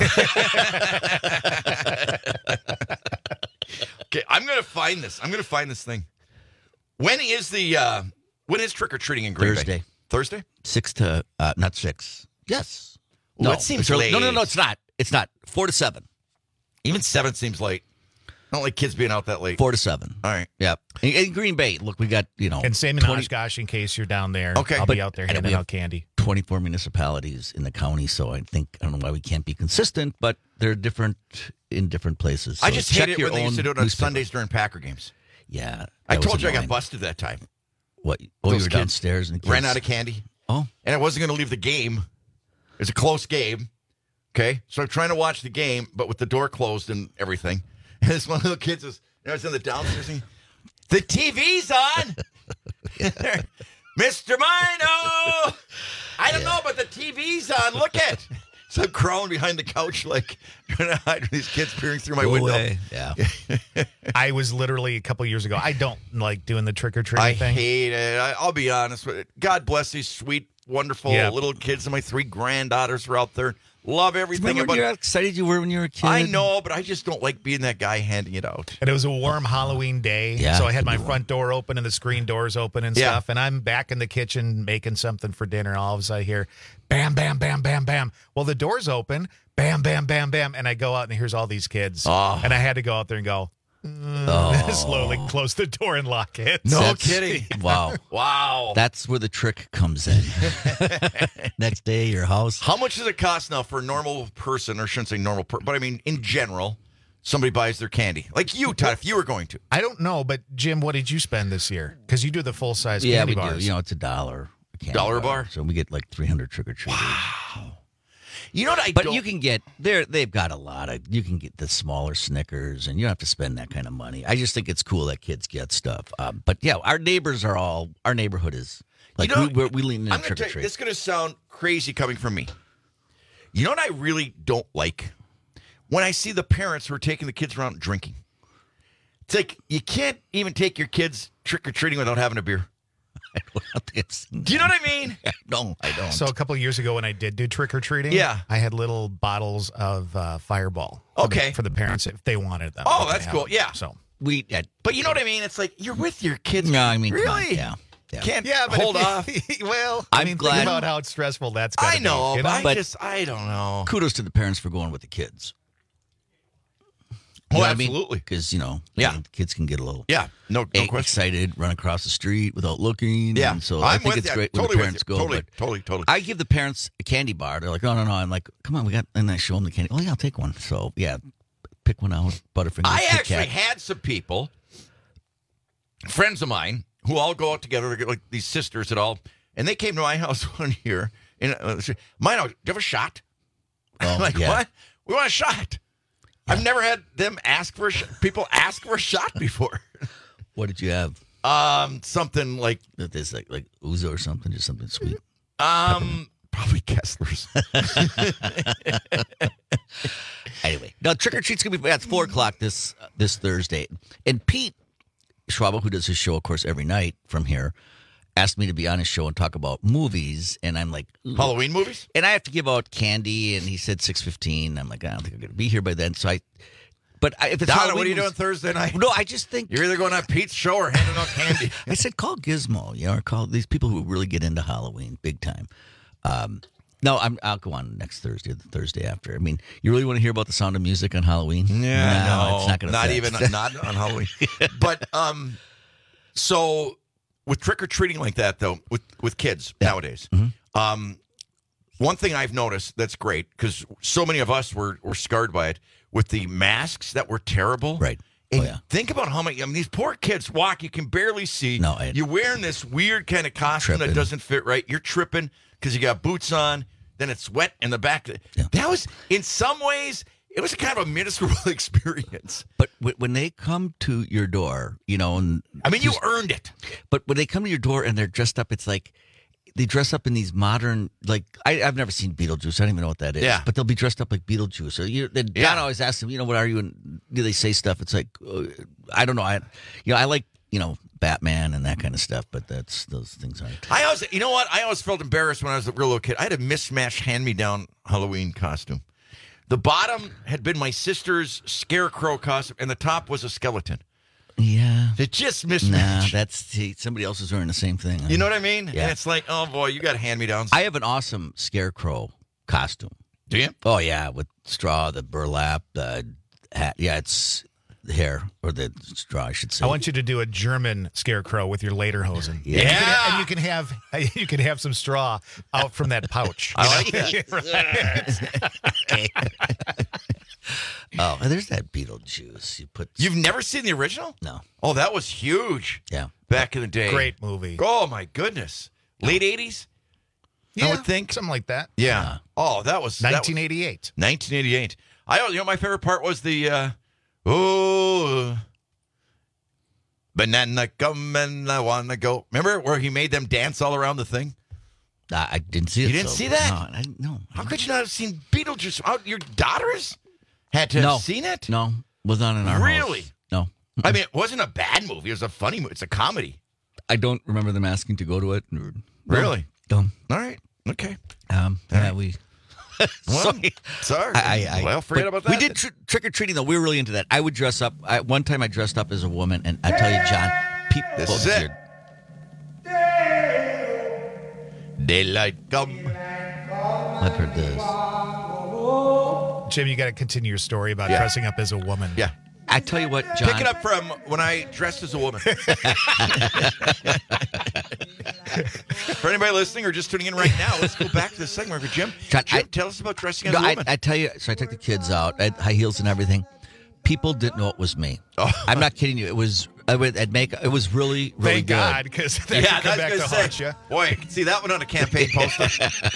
Okay, I'm going to find this. I'm going to find this thing. When is the uh, when is trick or treating in Green Bay? Thursday. Thursday? Six to uh, not six. Yes. Ooh, No, it seems it's early. No, no, late. no. It's not. It's not. Four to seven. Even seven seems late. I don't like kids being out that late. Four to seven. All right. Yeah. In, in Green Bay, look, we got you know. and same in twenty Oshkosh in case you're down there. Okay. I'll But- be out there and handing we have- out candy. twenty-four municipalities in the county, so I think I don't know why we can't be consistent, but they're different in different places. I So just check hate it your when they used to own do it on newspaper. Sundays during Packer games. Yeah, I that was told you I got annoying. busted that time. What? Oh, Those you were kids downstairs and the ran kids- out of candy. Oh, and I wasn't going to leave the game. It was a close game. Okay, so I'm trying to watch the game, but with the door closed and everything. And this one little kid says, you know, it's in the downstairs thing. The T V's on, Mister Mino. I don't know, but the T V's on. Look at. So I'm crawling behind the couch, like trying to hide these kids peering through my Go window. away. Yeah. I was literally a couple years ago. I don't like doing the trick or I treating thing. hate it. I, I'll be honest with it. God bless these sweet, wonderful Yeah. little kids. And my three granddaughters are out there. Love everything Remember about how excited you were when you were a kid? I know, but I just don't like being that guy handing it out. And it was a warm Halloween day. Yeah, so I had my could be front door open and the screen doors open and Yeah. stuff. And I'm back in the kitchen making something for dinner. All of a sudden I hear bam, bam, bam, bam, bam. Well, the door's open. Bam, bam, bam, bam. And I go out and here's all these kids. Oh. And I had to go out there and go, Oh. slowly close the door and lock it. No That's- kidding. Wow. Wow. That's where the trick comes in. Next day, your house. How much does it cost now for a normal person, or I shouldn't say normal, per- but I mean in general, somebody buys their candy? Like you, Todd, if you were going to. I don't know, but Jim, what did you spend this year? Because you do the full size Yeah, candy we bars. do. You know, it's a dollar. a candy Dollar a bar? So we get like three hundred trick or treaters. Wow. You know what I But don't... you can get there. They've got a lot of. You can get the smaller Snickers, and you don't have to spend that kind of money. I just think it's cool that kids get stuff. Um, but yeah, our neighbors are all. Our neighborhood is like You know, we, we're, we lean in I'm gonna trick or tell you, treat. this is going to sound crazy coming from me. You know what I really don't like? When I see the parents who are taking the kids around drinking. It's like you can't even take your kids trick-or-treating without having a beer. Do you know what I mean? No, I don't. So a couple of years ago when I did do trick-or-treating, Yeah. I had little bottles of uh, Fireball for Okay. the, for the parents if they wanted them. Oh, They that's have cool. them. Yeah. So we. Uh, But you know what I mean? It's like you're with your kids. no, I mean, come on, really? yeah. Yeah. Can't Yeah, but hold if you- off. well, I I'm mean, glad- think about how stressful that's got to I know, be. you but, But- I just, I don't know. Kudos to the parents for going with the kids. Oh, absolutely. Because, you know, Yeah. I mean, kids can get a little Yeah, no, no eh, question. excited, run across the street without looking. Yeah. And so I'm I think with it's you. great when Totally the with parents you. go. Totally, but totally, totally. I give the parents a candy bar. They're like, no, no, no. I'm like, come on, we got, and I show them the candy. Oh, yeah, I'll take one. So, yeah, pick one out. Butterfinger. I Kit actually Kat. had some people, friends of mine, who all go out together, like these sisters and all, and they came to my house one year, and uh, said, mine, do you have a shot? Oh, I'm like, yeah. what? We want a shot. I've never had them ask for a sh- people ask for a shot before. What did you have? Um, something like this, like like Ouzo or something, just something sweet. Um, probably Kessler's. Anyway, now trick or treat's gonna be at four o'clock this uh, this Thursday, and Pete Schwab, who does his show, of course, every night from here, asked me to be on his show and talk about movies, and I'm like, ooh. Halloween movies, and I have to give out candy, and he said six fifteen. I'm like, I don't think I'm gonna be here by then, so I. But I, if it's Donna, Halloween what are you doing movies- Thursday night? No, I just think you're either going on Pete's show or handing out candy. I said, call Gizmo, you know, or call these people who really get into Halloween big time. Um, no, I'm, I'll go on next Thursday, the Thursday after. I mean, you really want to hear about the Sound of Music on Halloween? Yeah, no, no, it's not going to not even not on Halloween. But um, so with trick or treating like that, though, with with kids nowadays, Mm-hmm. um, one thing I've noticed that's great because so many of us were were scarred by it with the masks that were terrible, right? And Oh, yeah. think about how many. I mean, these poor kids walk. You can barely see. No, I- you're wearing this weird kind of costume Tripping. that doesn't fit right. You're tripping because you got boots on. Then it's wet in the back. That was, in some ways, it was kind of a miserable experience. But w- when they come to your door, you know, and I mean, you just- earned it. But when they come to your door and they're dressed up, it's like they dress up in these modern, like I, I've never seen Beetlejuice. I don't even know what that is. Yeah. But they'll be dressed up like Beetlejuice. So you, then Yeah. John always asks them, you know, what are you? And do they say stuff? It's like, uh, I don't know. I, you know, I like, you know, Batman and that kind of stuff. But that's those things aren't. I always, you know what? I always felt embarrassed when I was a real little kid. I had a mismatched hand-me-down Halloween costume. The bottom had been my sister's scarecrow costume, and the top was a skeleton. Yeah. It just Nah, mismatched. that's see, somebody else is wearing the same thing. You know what I mean? Yeah. And it's like, oh boy, you got hand-me-downs. I have an awesome scarecrow costume. Do you? Oh yeah, with straw, the burlap, the hat. Yeah, it's the hair or the straw, I should say. I want you to do a German scarecrow with your lederhosen. Yeah. And you can, and you can have you can have some straw out from that pouch. I you like know? that. Oh, and there's that Beetlejuice. You put. You've never seen the original? No. Oh, that was huge. Yeah. Back in the day. Great movie. Oh my goodness. Late eighties? I would think. something like that. Yeah. Oh, that was that was- nineteen eighty-eight. nineteen eighty-eight. I you know my favorite part was the uh, oh banana come and I wanna go. Remember where he made them dance all around the thing? I, I didn't see it. You didn't so- see that? No, I, no. How could you not have seen Beetlejuice? How, your daughters had to no. have seen it? No, was not in our Really? house. No. I mean, it wasn't a bad movie. It was a funny movie. It's a comedy. I don't remember them asking to go to it. No. Really? No. All right. Okay. Um, yeah, we. Well, sorry. sorry. I, I, I, well, forget but about that. We did tr- trick or treating though. We were really into that. I would dress up. I, one time I dressed up as a woman, and I tell you, John, people. This is it. Daylight come. I've heard this. Jim, you got to continue your story about Yeah. dressing up as a woman. Yeah. I tell you what, John. Pick it up from when I dressed as a woman. For anybody listening or just tuning in right now, let's go back to the segment for Jim. John, Jim, I- tell us about dressing as No, a I, woman. I tell you. So I took the kids out. I had high heels and everything. People didn't know it was me. Oh. I'm not kidding you. It was. I would. I'd make. It was really, really Thank good. God, because that yeah, could come back I was to gonna haunt say, you. boy, I can see that one on a campaign poster.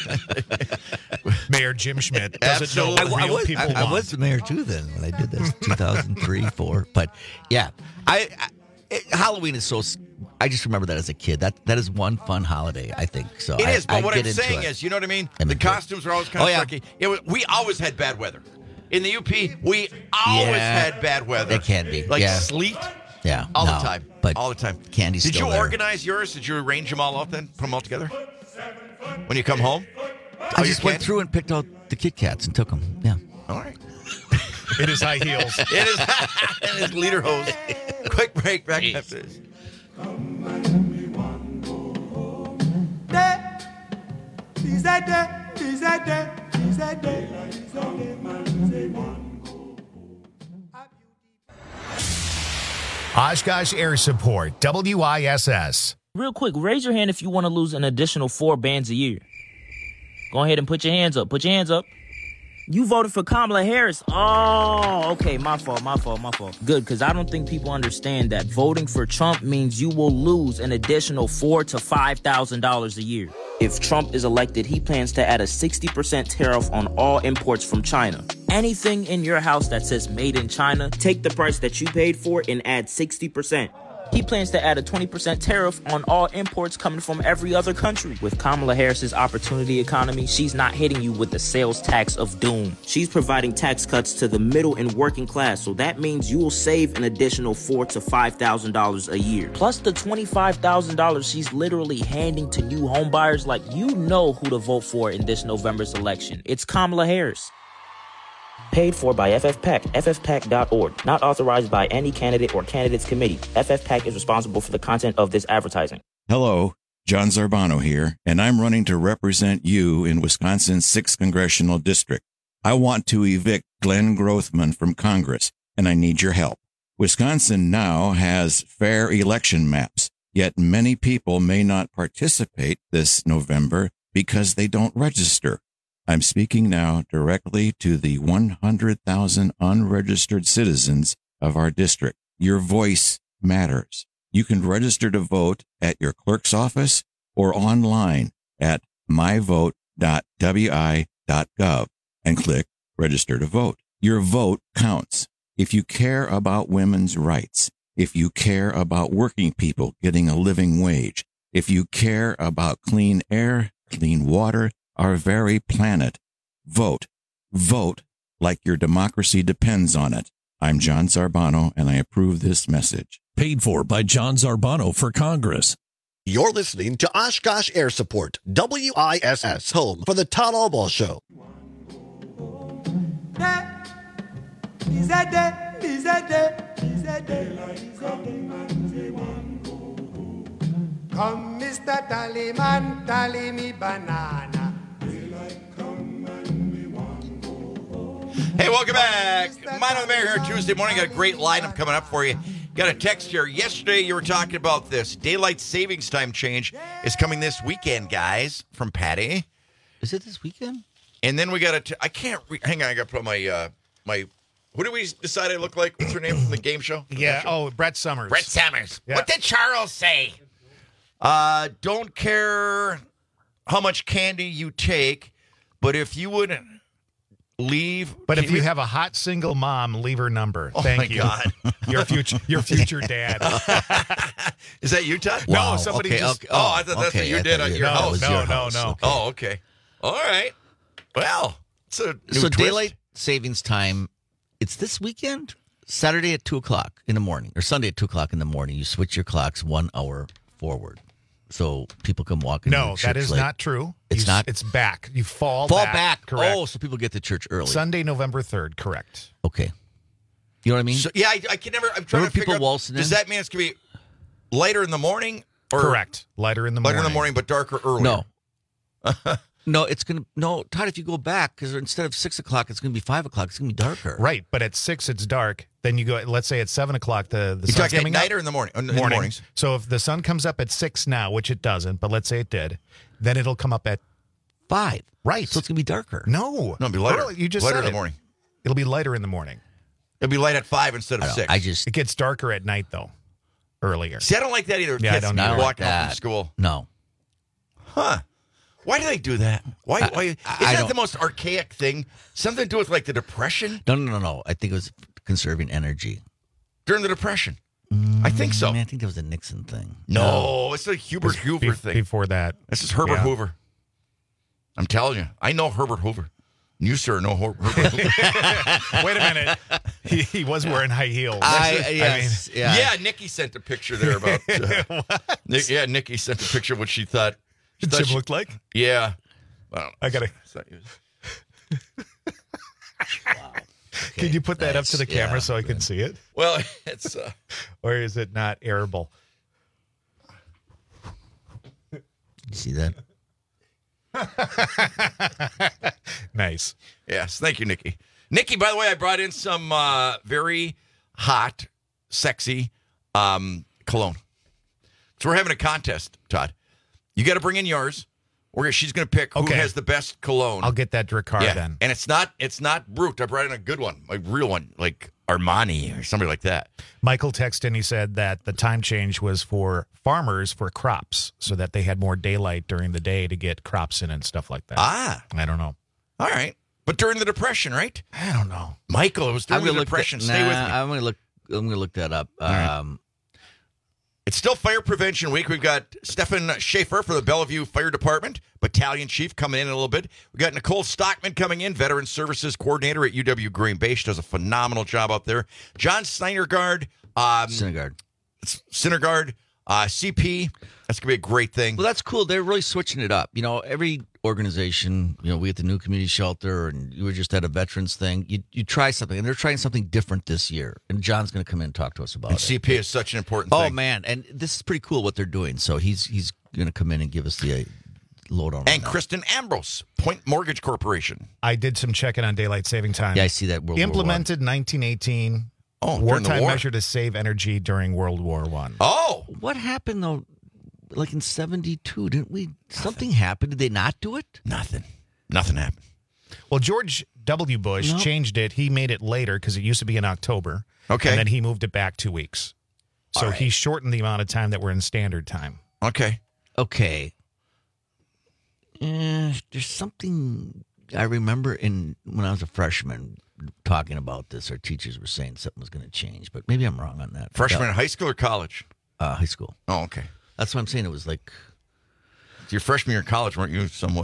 Mayor Jim Schmidt doesn't know Absolutely. what I, real was, people I, I want. was the mayor too then when I did this, two thousand three, four. But yeah, I, I it, Halloween is so. s- I just remember that as a kid. That that is one fun holiday. I think so. It I, is, but I what get I'm into saying it. is, you know what I mean? I'm the into it. costumes are always kind of Oh, yeah. tricky. It was, we always had bad weather. In the U P, we always Yeah. had bad weather. It can be, Like yeah. sleet Yeah, all no, the time. But all the time. candy's Did still you there. organize yours? Did you arrange them all out then? Put them all together? When you come home? I Oh, just you went can't? through and picked out the Kit Kats and took them. Yeah. All right. In his high heels. It is and his leader hose. Quick break back Jeez. after this. Oshkosh Air Support, W I S S. Real quick, raise your hand if you want to lose an additional four bands a year. Go ahead and put your hands up. Put your hands up. You voted for Kamala Harris. Oh, okay. My fault, my fault, my fault. Good, because I don't think people understand that voting for Trump means you will lose an additional four to five thousand dollars a year. If Trump is elected, he plans to add a sixty percent tariff on all imports from China. Anything in your house that says made in China, take the price that you paid for and add sixty percent. He plans to add a twenty percent tariff on all imports coming from every other country. With Kamala Harris's opportunity economy, she's not hitting you with the sales tax of doom. She's providing tax cuts to the middle and working class, so that means you will save an additional four to five thousand dollars a year. Plus the twenty-five thousand dollars she's literally handing to new homebuyers. Like, you know who to vote for in this November's election. It's Kamala Harris. Paid for by F F PAC, F F PAC dot org. Not authorized by any candidate or candidates committee. F F PAC is responsible for the content of this advertising. Hello, John Zarbano here, and I'm running to represent you in Wisconsin's sixth Congressional District. I want to evict Glenn Grothman from Congress, and I need your help. Wisconsin now has fair election maps, yet many people may not participate this November because they don't register. I'm speaking now directly to the one hundred thousand unregistered citizens of our district. Your voice matters. You can register to vote at your clerk's office or online at my vote dot w i dot gov and click register to vote. Your vote counts. If you care about women's rights, if you care about working people getting a living wage, if you care about clean air, clean water, our very planet, vote. Vote like your democracy depends on it. I'm John Zarbano, and I approve this message. Paid for by John Zarbano for Congress. You're listening to Oshkosh Air Support, W I S S, home for the Todd Albaugh Show. Come, Mister Tallyman, tally me banana. Hey, welcome back. Mine on the Mayor here Tuesday morning. Got a great lineup coming up for you. Got a text here. Yesterday, you were talking about this. Daylight savings time change is coming this weekend, guys, from Patty. Is it this weekend? And then we got a. T- I can't. Re- hang on. I got to put my. Uh, my. Who did we decide I look like? What's her name from the game show? The Yeah. show? Oh, Brett Summers. Brett Summers. Yeah. What did Charles say? Uh, don't care how much candy you take, but if you would leave. But if can you have a hot single mom, leave her number. Oh, Thank my you. God. your future, your future dad. Is that you, Todd? No, somebody okay, just. okay. Oh, I thought that's okay, what you I did thought at you- your that house. was No, your no, house. no. Okay. Oh, okay. All right. Well, it's a new So twist. daylight savings time, it's this weekend, Saturday at two o'clock in the morning, or Sunday at two o'clock in the morning. You switch your clocks one hour forward, so people come walking. No, that is not true. It's You- not? It's back. You fall, Fall back. back. Correct. Oh, so people get to church early. Sunday, November third. Correct. Okay. You know what I mean? So, yeah, I, I can never. I'm trying Remember to figure people out. waltzing Does in? that mean it's gonna be later in the morning? Or Correct. Lighter in the Later morning. in the morning, but darker earlier. No. No, it's going to, no, Todd, if you go back, because instead of six o'clock, it's going to be five o'clock. It's going to be darker. Right, but at six it's dark. Then you go. Let's say at seven o'clock the the You sun's talking at coming night up. or in the morning? In the Morning. mornings. So if the sun comes up at six now, which it doesn't, but let's say it did, then it'll come up at Five. right. So it's going to be darker. no, No, it'll be lighter. Early- you just lighter said in the it. morning. It'll be lighter in the morning. It'll be light at five instead of I, don't- six. I just, It gets darker at night though. Earlier. See, I don't like that either. Yeah, I Kids don't I don't like walking home from that. school. No. Huh. Why do they do that? Why? I- why? Isn't I that don't- the most archaic thing? Something to do with like the Depression? No, no, no, no. I think it was conserving energy. During the Depression? I think so. I, mean, I think that was a Nixon thing. No, it's a Hubert Hoover Be- thing. Before that. This is Herbert Yeah. Hoover. I'm telling you. I know Herbert Hoover. You, sir, know Her- Herbert Hoover. Wait a minute. He, he was wearing high heels. I, yes, mean, yeah. Yeah, Nikki sent a picture there about. Uh, Nick, yeah, Nikki sent a picture of what she thought. She thought Jim she- looked like. Yeah. Well, I gotta. it's not yours. Wow. Okay, Can you put that up to the that's- camera yeah, so I can see it, Well, it's. Uh, or is it not airable? You see that? Nice. Yes. Thank you, Nikki. Nikki, by the way, I brought in some uh, very hot, sexy um, cologne. So we're having a contest, Todd. You got to bring in yours. Or she's going to pick who Okay. has the best cologne. I'll get that Drakkar yeah. then. And it's not it's not Brut. I brought in a good one, a real one, like Armani or somebody like that. Michael texted and he said that the time change was for farmers for crops so that they had more daylight during the day to get crops in and stuff like that. Ah. I don't know. All right. But during the Depression, right? I don't know. Michael, it was during I'm the gonna look Depression. that- Stay nah, with me. I'm gonna look. I'm gonna look that up. right. Um, It's still Fire Prevention Week. We've got Stefan Schaefer for the Bellevue Fire Department, Battalion Chief, coming in, in a little bit. We've got Nicole Stockman coming in, Veteran Services Coordinator at U W Green Bay. She does a phenomenal job out there. John Snydergaard. Um, Syndergaard. Syndergaard, uh, C P. That's going to be a great thing. Well, that's cool. They're really switching it up. You know, every organization, you know, we at the new community shelter, and you were just at a veterans thing. You you try something, and they're trying something different this year. And John's going to come in and talk to us about And it. C P is such an important Oh thing. man, and this is pretty cool what they're doing. So he's he's going to come in and give us the uh, lowdown. And on that. Kristen Ambrose, Point Mortgage Corporation. I did some checking on daylight saving time. Yeah, I see that. World Implemented nineteen eighteen. Oh, during the wartime war. measure to save energy during World War One. Oh, what happened though? Like in seventy-two, didn't we? Something happened. Did they not do it? Nothing. Nothing happened. Well, George W. Bush No. changed it. He made it later because it used to be in October. Okay. And then he moved it back two weeks. So All right. he shortened the amount of time that we're in standard time. Okay. Okay. Eh, there's something I remember in when I was a freshman talking about this. Our teachers were saying something was going to change, but maybe I'm wrong on that. Freshman in Yeah. high school or college? Uh, high school. Oh, okay. That's what I'm saying. It was like Your freshman year in college, weren't you somewhat?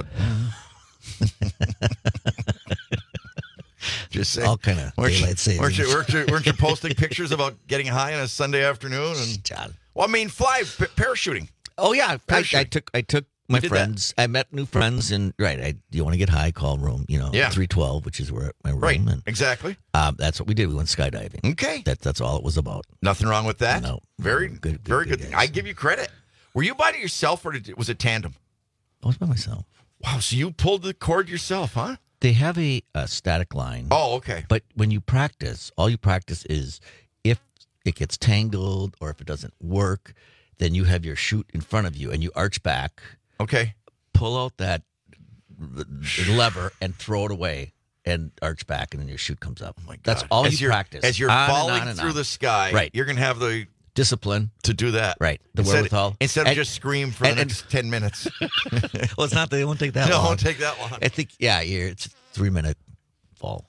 Just saying. all kind of Weren't you, daylight savings. weren't, you, weren't, you, weren't you posting pictures about getting high on a Sunday afternoon? And John. well, I mean, fly p- parachuting. Oh yeah, I, Parachute. I took I took my did that. friends. I met new friends, and right. I, you want to get high? Call room. You know, Yeah. three twelve, which is where my room. Right. And Exactly. um, that's what we did. We went skydiving. Okay. That that's all it was about. Nothing wrong with that. No. Very Good- good- Very good good. guys. I give you credit. Were you by yourself or did, was it tandem? I was by myself. Wow. So you pulled the cord yourself, huh? They have a, a static line. Oh, okay. But when you practice, all you practice is if it gets tangled or if it doesn't work, then you have your chute in front of you and you arch back, Okay. pull out that lever and throw it away and arch back, and then your chute comes up. Oh my God. That's all as you you're, practice. As you're On and falling on and through on. the sky, Right. you're going to have the discipline to do that. Right. The instead, wherewithal. Instead of And- just scream for and- the and- next ten minutes. Well, it's not that it won't take that No, long. it won't take that long. I think, yeah, you're, it's a three minute fall.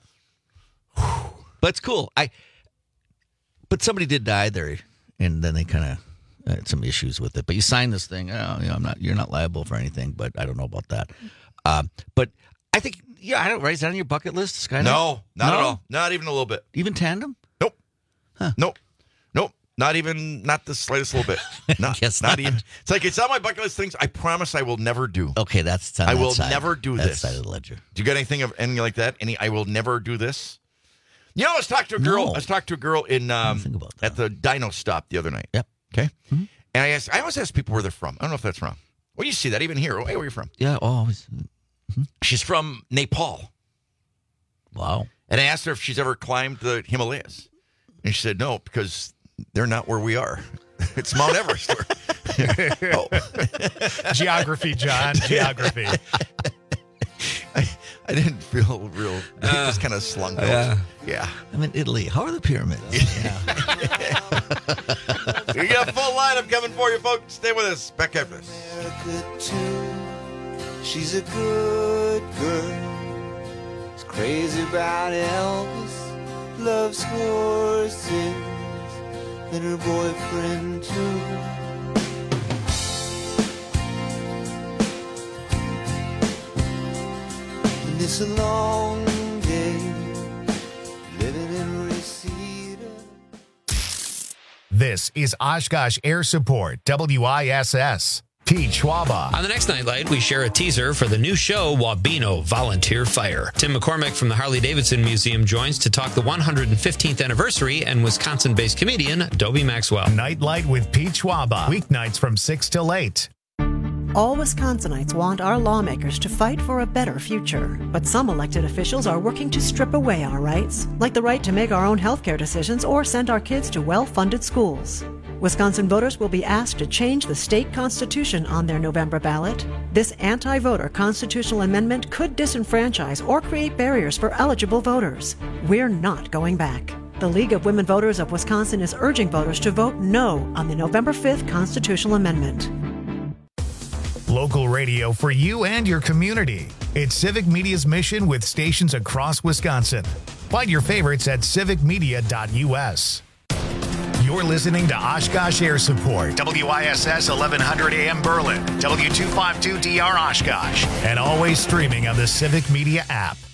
But it's cool. I, but somebody did die there, and then they kind of had some issues with it. But you sign this thing. Oh, you know, I'm not. You're not liable for anything. But I don't know about that. Um, but I think, yeah, I don't. Right? Is that on your bucket list? Skydive? No, not No? at all. Not even a little bit. Even tandem? Nope. Nope. Nope. Not even, not the slightest little bit. Not, Guess not not. even. It's like, it's on my bucket list things I promise I will never do. Okay, that's on I that will side. never do that this. side of the ledger. Do you got anything of anything like that? Any, I will never do this? You know, I was talking to a girl. No. I was talking to a girl in um, think about that. at the Dino Stop the other night. Yep. Okay. And I asked, I always ask people where they're from. I don't know if that's wrong. Well, you see that even here. Hey, where are you from? Yeah. Oh, always. She's from Nepal. Wow. And I asked her if she's ever climbed the Himalayas. And she said no, because they're not where we are. It's Mount Everest. Oh. Geography, John. Geography. I, I didn't feel real. It just kind of slung out. yeah. Yeah. I'm in Italy. How are the pyramids? We got a full lineup coming for you, folks. Stay with us. Back after this. America too. She's a good girl. She's crazy about Elvis. Loves horses and her boyfriend too. And it's a long day living in Reseda. This is Oshkosh Air Support, W I S S. Pete Schwaba. On the next Nightlight, we share a teaser for the new show, Wabino Volunteer Fire. Tim McCormick from the Harley-Davidson Museum joins to talk the one hundred fifteenth anniversary and Wisconsin-based comedian Dobie Maxwell. Nightlight with Pete Schwaba. Weeknights from six till eight. All Wisconsinites want our lawmakers to fight for a better future, but some elected officials are working to strip away our rights, like the right to make our own healthcare decisions or send our kids to well-funded schools. Wisconsin voters will be asked to change the state constitution on their November ballot. This anti-voter constitutional amendment could disenfranchise or create barriers for eligible voters. We're not going back. The League of Women Voters of Wisconsin is urging voters to vote no on the November fifth constitutional amendment. Local radio for you and your community. It's Civic Media's mission with stations across Wisconsin. Find your favorites at civic media dot u s. You're listening to Oshkosh Air Support, W I S S eleven hundred A M Berlin, W two fifty-two D R Oshkosh, and always streaming on the Civic Media app.